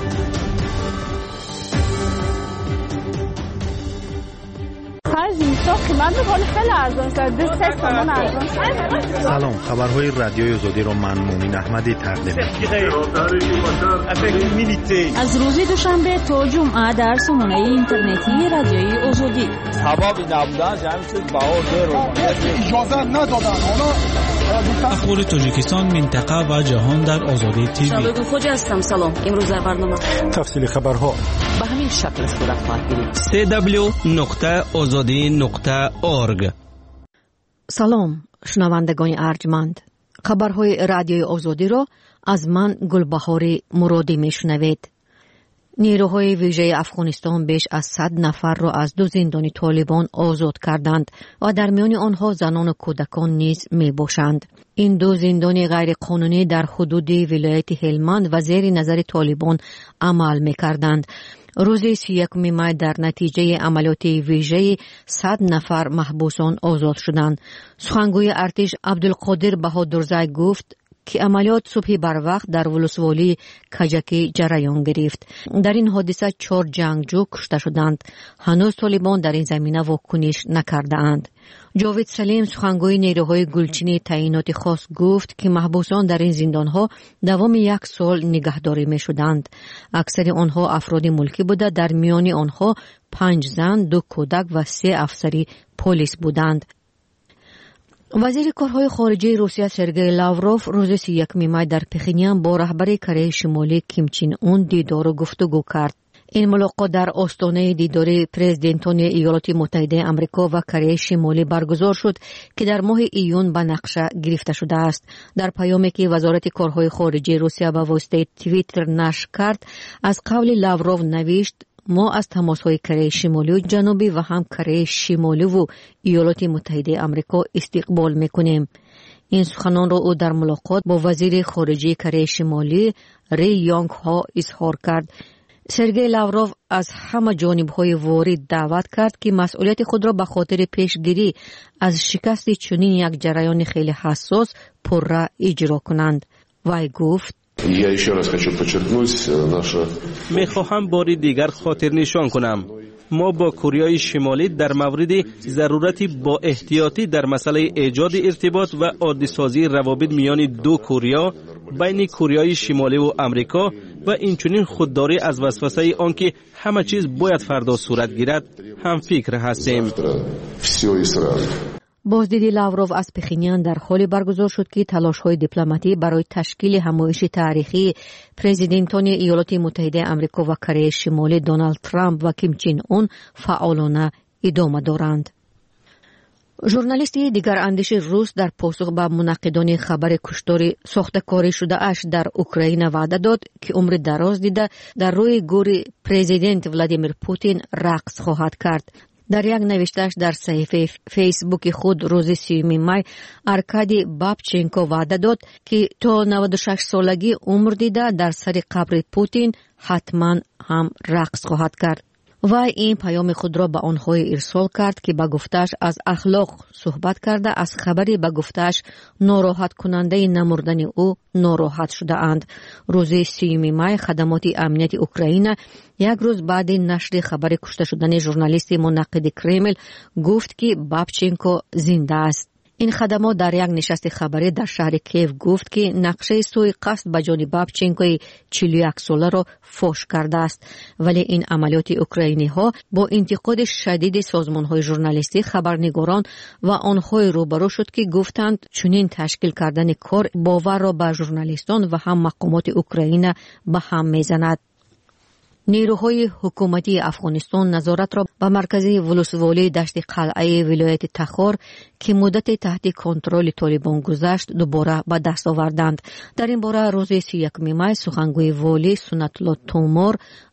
سلام، خبرهای رادیوی آزادی را من مومن احمدی تقدیم می‌کنم. از روز دوشنبه تا جمعه در سامانه اینترنتی رادیوی آزادی. سبب نبودن همین چیز اجازه ندادن. اخبار تاجیکستان، منطقه و جهان در آزادی تیوی. شبکه خوجا هستم. سلام. امروز در برنامه تفصیل خبرها به همین شکل صورت خواهد گرفت. www.azadi.org. سلام شنوندگان ارجمند، خبرهای رادیوی آزادی را از من گلبهار مرادی میشنوید. نیروهای ویژه افغانستان بیش از 100 نفر را از 2 زندان طالبان آزاد کردند و در میان آنها زنان و کودکان نیز می باشند. این 2 زندان غیر قانونی در حدود ولایت هلمند و زیر نظر طالبان عمل می کردند. روز 31 می در نتیجه عملیات ویژه 100 نفر محبوسان آزاد شدند. سخنگوی ارتش عبدالقادر بهادرزی گفت که عملیات صبح بر وقت در ولسوالی کجکی جریان گرفت. در این حادثه 4 جنگجو کشته شدند. هنوز طالبان در این زمینه واکنش نکرده‌اند. جاوید سلیم سخنگوی نیروهای گلچین تعیینات خاص گفت که محبوسان در این زندانها دوام 1 سال نگهداری می شدند. اکثر آنها افراد ملکی بوده، در میان آنها 5 زن، 2 کودک و 3 افسری پلیس بودند. وزیر کارهای خارجه روسیه سرگئی لاوروف روز 31 می در پخینیان با رهبر کره شمالی کیم چین اون دیدار و گفتگو کرد. این ملاقات در آستانه دیدار پرزیدنتان ایالات متحده آمریکا و کره شمالی برگزار شد که در ماه ایون به نقشه گرفته شده است. در پیامی که وزارت کارهای خارجه روسیه به واسطه توییتر نشر کرد، از قول لاوروف نوشت: ما از تماس‌های کره شمالی و جنوبی و هم کره شمالی و ایالات متحده آمریکا استقبال می‌کنیم. این سخنان را او در ملاقات با وزیر خارجه کره شمالی ری یانگ ها اظهار کرد. سرگئی لاوروف از همه جانب‌های وارد دعوت کرد که مسئولیت خود را به خاطر پیشگیری از شکست چنین یک جریان خیلی حساس پررا اجرا کنند. وی گفت: میخواهم باری دیگر خاطر نشان کنم ما با کره شمالی در مورد ضرورتی با احتیاطی در مسئله ایجاد ارتباط و عادی‌سازی روابط میان 2 کره بین کره شمالی و آمریکا و اینچنین خودداری از وسوسه آنکه همه چیز باید فردا صورت گیرد هم فکر هستیم. بازدید لاوروف از پخینیان در حالی برگزار شد که تلاش‌های دیپلماتی برای تشکیل همایش تاریخی پرزیدنتان ایالات متحده آمریکا و کره شمالی دونالد ترامپ و کیم چین اون فعالانه ادامه دارند. ژورنالیست دیگر اندیش روس در پاسخ به منقدان خبر کشتار ساخته‌کاری شده اش در اوکراین وعده داد که عمر دراز دیده در روی گور پرزیدنت ولادیمیر پوتین رقص خواهد کرد. در یک نوشته‌اش در صفحه فیسبوک خود روز 30 می ارکادی بابچنکو وعده داد که تا 96 سالگی عمر دیده در سر قبر پوتین حتما هم رقص خواهد کرد. و این پیام خود را به آنها ارسال کرد که به گفتش از اخلاق صحبت کرده، از خبری به گفتش ناراحت کننده نمردن او ناراحت شده اند. روز 30 می خدمات امنیت اوکراین یک روز بعد نشر خبر کشته شدن ژورنالیست منقد کرمل گفت که بابچنکو زنده است. این خدمات در یک نشست خبری در شهر کیف گفت که نقشه سوء قصد به جانب بابچنکوی 41 ساله را فاش کرده است، ولی این عملیات اوکراینی ها با انتقاد شدید سازمان های ژورنالیستی، خبرنگاران و آنها روبرو شد که گفتند چنین تشکیل کردن کار باور را به ژورنالیستان و هم مقامات اوکراین به هم میزند. نیروهای حکومتی افغانستان نظارت را به مرکزی ولسوالی دشت قلعه ولایت تخار که مدت تحت کنترل طالبان گذشت دوباره به دست آوردند. در این باره روز 31 می سخنگوی والی سنت الله تومار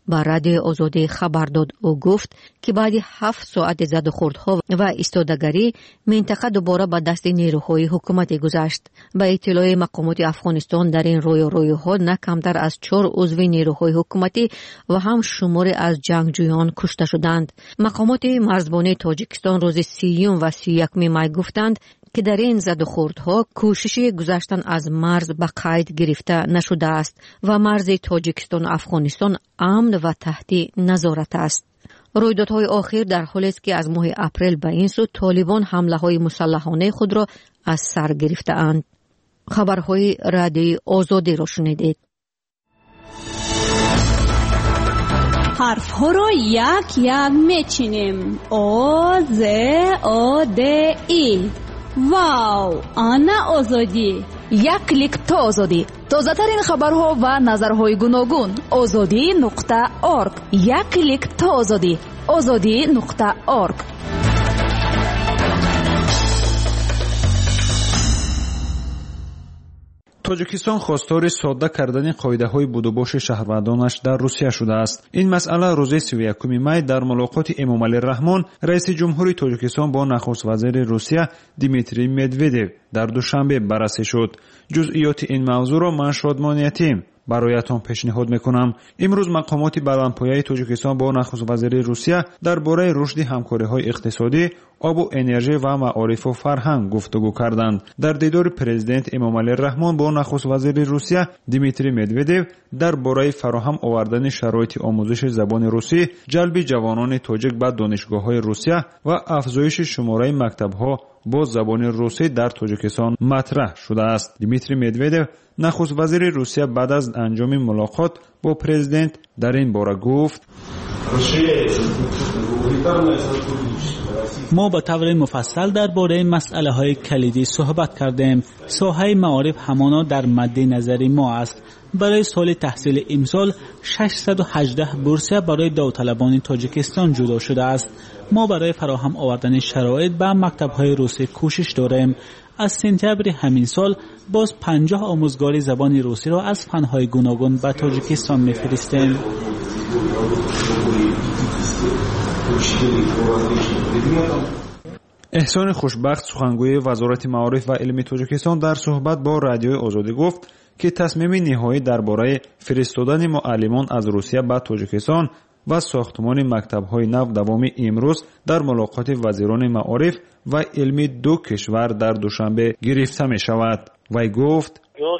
با رادیوی آزادی خبر داد. او گفت که بعد 7 ساعت زدوخوردها و ایستادگی منطقه دوباره به دست نیروهای حکومتی گذشت. با اطلاع مقامات افغانستان در این رویارویی‌ها نه کمتر از 4 عضو نیروهای حکومتی و هم شماری از جنگجویان کشته شدند. مقامات مرزبان تاجیکستان روز 30 و 31 می گفتند که در این زدوخوردها کوشش گذشتن از مرز به قید گرفته نشده است و مرز تاجیکستان و افغانستان امن و تحت نظارت است. رویدادهای آخر در حالی است که از ماه اپریل به این سو طالبان حمله‌های مسلحانه خود را از سر گرفته‌اند. خبرهای رادیوی آزادی را شنیدید. حرف‌ها را یک یک میچینیم. آ ز آ د ای. واو، آنا آزادی. یک کلیک تا آزادی. تازه‌ترین خبرها و نظرهای گوناگون. azadi.org. یک کلیک تا آزادی. azadi.org. тоҷикистон خواستار ساده کردن قاعده‌های بودوباش شهروندانش در روسیه شده است. این مسئله روز 31 می در ملاقات امامعلی رحمان رئیس جمهوری تاجیکستان با نخست وزیر روسیه دیمیتری مدودیو در دوشنبه بررسی شد. جزئیات این موضوع را من شادمانیتی برایتان پیشنهاد میکنم. امروز مقامات بلندپایه تاجیکستان با نخست وزیر روسیه درباره رشد همکاری‌های اقتصادی، آب و انرژی و معارف و فرهنگ گفتگو کردند. در دیدار پرزیدنت امامعلی رحمان با نخست وزیر روسیه دیمیتری مدودیو درباره فراهم آوردن شرایط آموزش زبان روسی، جلب جوانان تاجیک به دانشگاه‌های روسیه و افزایش شماره مکتب‌ها با زبان روسی در تاجیکستان مطرح شده است. دیمیتری مدودیو نخست وزیر روسیه بعد از انجام ملاقات با پرزیدنت در این باره گفت: ما با طور مفصل درباره مسئله‌های کلیدی صحبت کردیم. ساحه معارف همانا در مد نظر ما است. برای سال تحصیل امسال 618 بورسیه برای داوطلبان تاجیکستان جدا شده است. ما برای فراهم آوردن شرایط به مکتب‌های روسی کوشش داریم. از سپتامبر همین سال باز 50 آموزگار زبان روسی را از فن‌های گوناگون به تاجیکستان می‌فرستیم. احسان خوشبخت سخنگوی وزارت معارف و علم تاجیکستان در صحبت با رادیوی آزادی گفت که تصمیم نهایی درباره فرستادن معلمان از روسیه به تاجیکستان و ساختمان مکتب‌های نو دوامی امروز در ملاقات وزیران معارف و علمی دو کشور در دوشنبه گرفته می‌شود. وی گفت: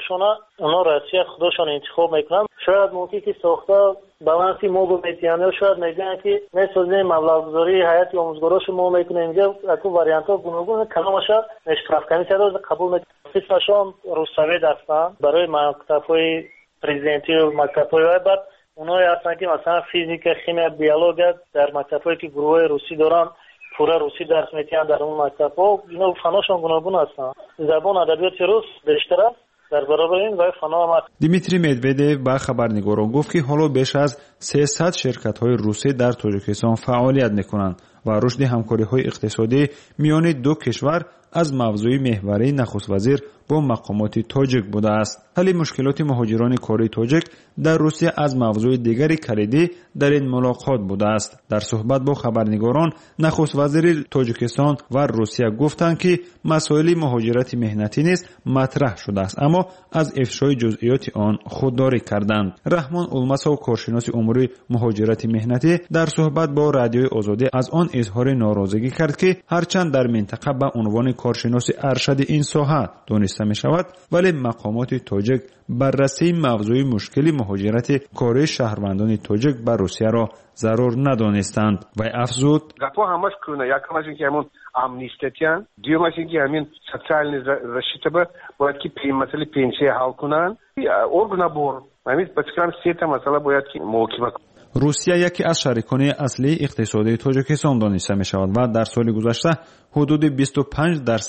اونا روسیه خودشون انتخاب میکنن. شاید ممکنه که ساختا بالانسی ما با میتیانه شاید میگن که میسازیم مبلغ‌گذاری هیئت آموزگاراشو ما میکنیم. اینجا اکو واریانت‌ها گوناگون کلامش اشتراک کمیته رو قبول میکنه. فشان روسیه دستن برای مکتب‌های پرزیدنتی و مکتب‌های بعد اونایی هستن که مثلا فیزیک، شیمی، بیولوژی در مکتب‌هایی که گروه روسی دارن پورا روسی درس میتین در اون مکتب‌ها. اینا فناشون گوناگون هستن. زبان ادبیات روس بیشتر است در برابر این و فنا. دیمیتری مدودیو با خبرنگاران گفت که حالا بیش از 300 شرکت‌های روسی در تاجیکستان فعالیت می‌کنند و رشد همکاری‌های اقتصادی میان دو کشور از موضوع محوری نخست وزیر با مقامات تاجیک بوده است. حل مشکلات مهاجران کاری تاجیک در روسیه از موضوع دیگری کلیدی در این ملاقات بوده است. در صحبت با خبرنگاران نخست وزیر تاجیکستان و روسیه گفتند که مسائل مهاجرت مهنتی نیز مطرح شده است، اما از افشای جزئیات آن خودداری کردند. رحمان اولماسو کارشناس امور مهاجرت مهنتی در صحبت با رادیوی آزادی از آن اظهار ناراضگی کرد که هرچند در منطقه به عنوان کارشناس ارشد این ساحه دانسته می شود، ولی مقامات تاجیک بررسی موضوع مشکل مهاجرت کاری شهروندان تاجیک به روسیه را ضرور ندانستند. و افزود: گپا همش کنه، یکمش اینکه همون امنیستیان، دیومش اینکه همین سوسیال رشته باید که مسئله پنسیه حل کنن. ارگنا بور همین بچکان سیتا مسئله باید که محاکمه کنن. روسیه یکی از شریکان اصلی اقتصادی تاجیکستان دانسته می شود و در سال گذشته حدود 25%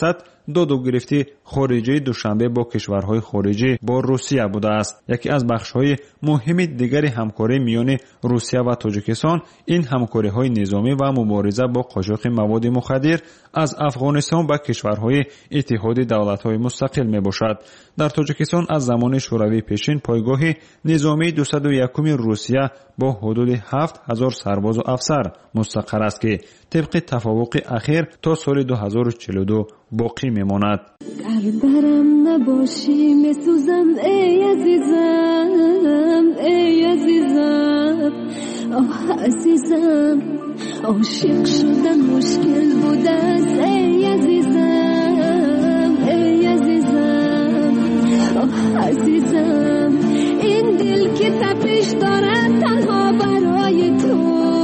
دادوگریفتی خارجی دوشنبه با کشورهای خارجی با روسیه بوده است. یکی از بخش‌های مهم دیگر همکاری میان روسیه و تاجیکستان این همکاری‌های نظامی و مبارزه با قاچاق مواد مخدر از افغانستان به کشورهای اتحاد دولت‌های مستقل میباشد. در تاجیکستان از زمان شوروی پیشین پایگاه نظامی 201 روسیه با حدود 7000 سرباز و افسر مستقر است که طبق تفاوق اخیر تا سال 2042 باقی میماند. برم نباشی میسوزم ای عزیزم، ای عزیزم، آه عزیزم، عاشق شدن مشکل بوده است ای عزیزم، ای عزیزم، آه عزیزم، این دل که تپش دارد تنها برای تو،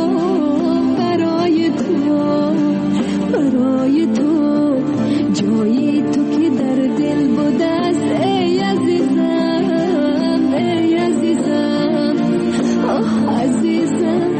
برای تو، برای تو، جایی تو که در دل بوده است ای عزیزم، ای عزیزم، آه عزیزم.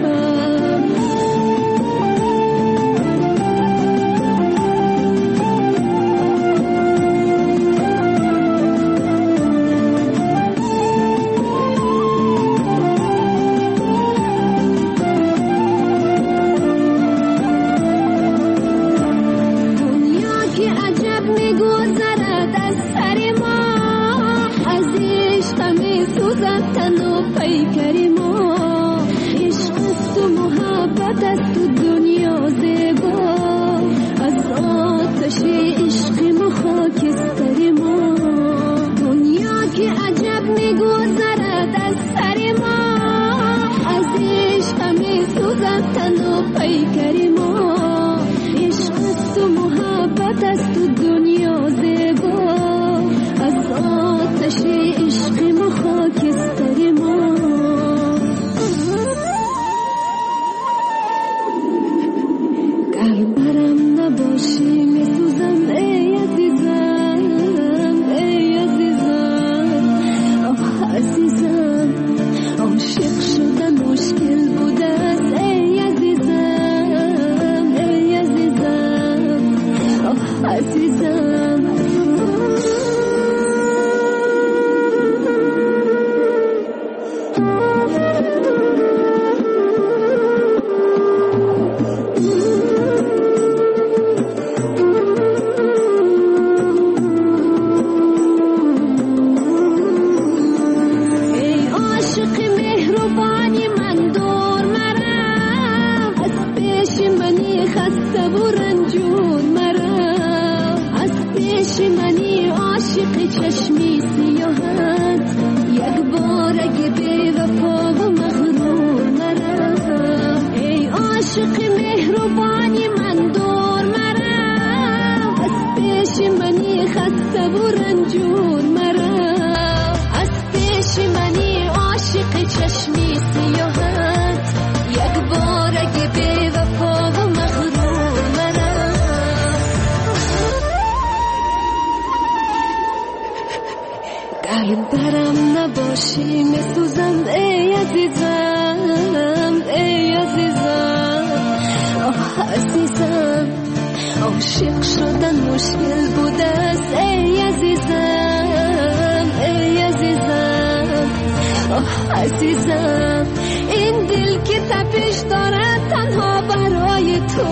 عزیزم این دل که تپش دارد تنها برای تو،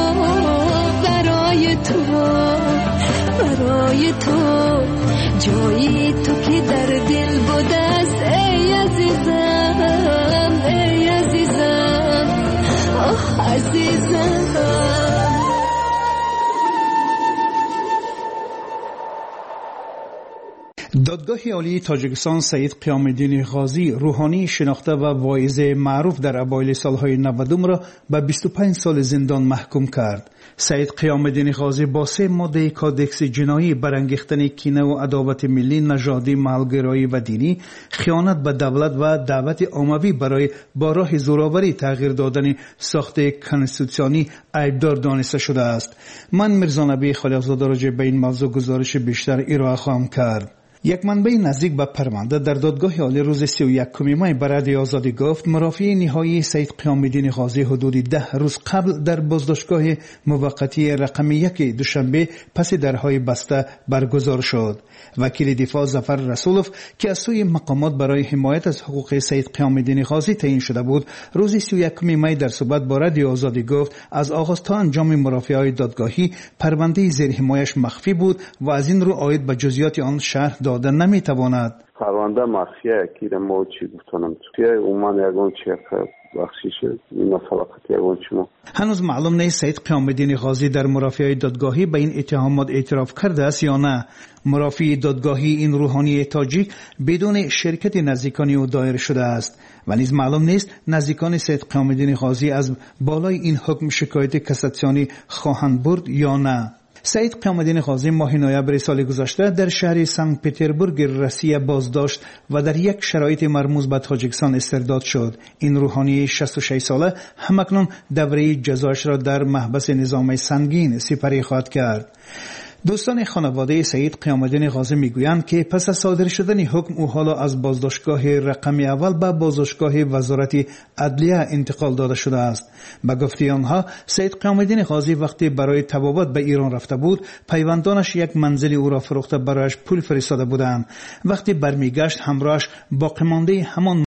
برای تو، برای تو، جایی تو که در دل بوده است ای عزیزم، ای عزیزم، آه عزیزم. دادگاه عالی تاجیکستان سید قیام الدین غازی روحانی شناخته و واعظ معروف در اوایل سالهای 90 را به 25 سال زندان محکوم کرد. سید قیام الدین غازی با 3 ماده کادکس جنایی برانگیختن کینه و عداوت ملی، نژادی، محل‌گرایی و دینی، خیانت به دولت و دعوت عمومی برای با راه زورآوری تغییر دادن ساخت کنستیتوسیونی عیبدار دانسته شده است. من میرزا نبی خالقزاده راجع به این موضوع گزارش بیشتر ارائه خواهم کرد. یک منبع نزدیک به پرونده در دادگاه عالی روز 31 می به رادیو آزادی گفت مرافعه نهایی سید قیام الدین غازی حدود 10 روز قبل در بازداشتگاه موقتی رقم 1 دوشنبه پس درهای بسته برگزار شد. وکیل دفاع ظفر رسولوف که از سوی مقامات برای حمایت از حقوق سید قیام الدین غازی تعیین شده بود روز 31 می در صحبت با رادیو آزادی گفت از آغاز تا انجام مرافعه‌های دادگاهی پرونده زیر حمایش مخفی بود و از این رو عاید به جزئیات آن شرح داده نمیتواند. پرونده مخفیه که ما چی گفتنم توی عموما یگان چی بخشیش این مسابقات یگان چی هنوز معلوم نیست سید قیام الدین غازی در مرافعه دادگاهی به این اتهامات اعتراف کرده است یا نه. مرافع دادگاهی این روحانی تاجیک بدون شرکت نزدیکان او دایر شده است و نیز معلوم نیست نزدیکان سید قیام الدین غازی از بالای این حکم شکایت کاساسیونی خواهند برد یا نه. سید قیام الدین غازی ماه نوامبر سال گذشته در شهر سنت پترزبورگ روسیه بازداشت و در یک شرایط مرموز به تاجیکستان استرداد شد. این روحانی 66 ساله همکنون دوره جزایش را در محبس نظامی سنگین سپری خواهد کرد. دوستان خانواده سید قیام الدین غازی میگویند که پس از صادر شدن حکم او حالا از بازداشتگاه رقم اول به بازداشتگاه وزارت عدلیه انتقال داده شده است. به گفته آنها سید قیام الدین غازی وقتی برای طبابت به ایران رفته بود پیوندانش یک منزل او را فروخته برایش پول فرستاده بودند. وقتی برمیگشت همراهش باقی مانده همان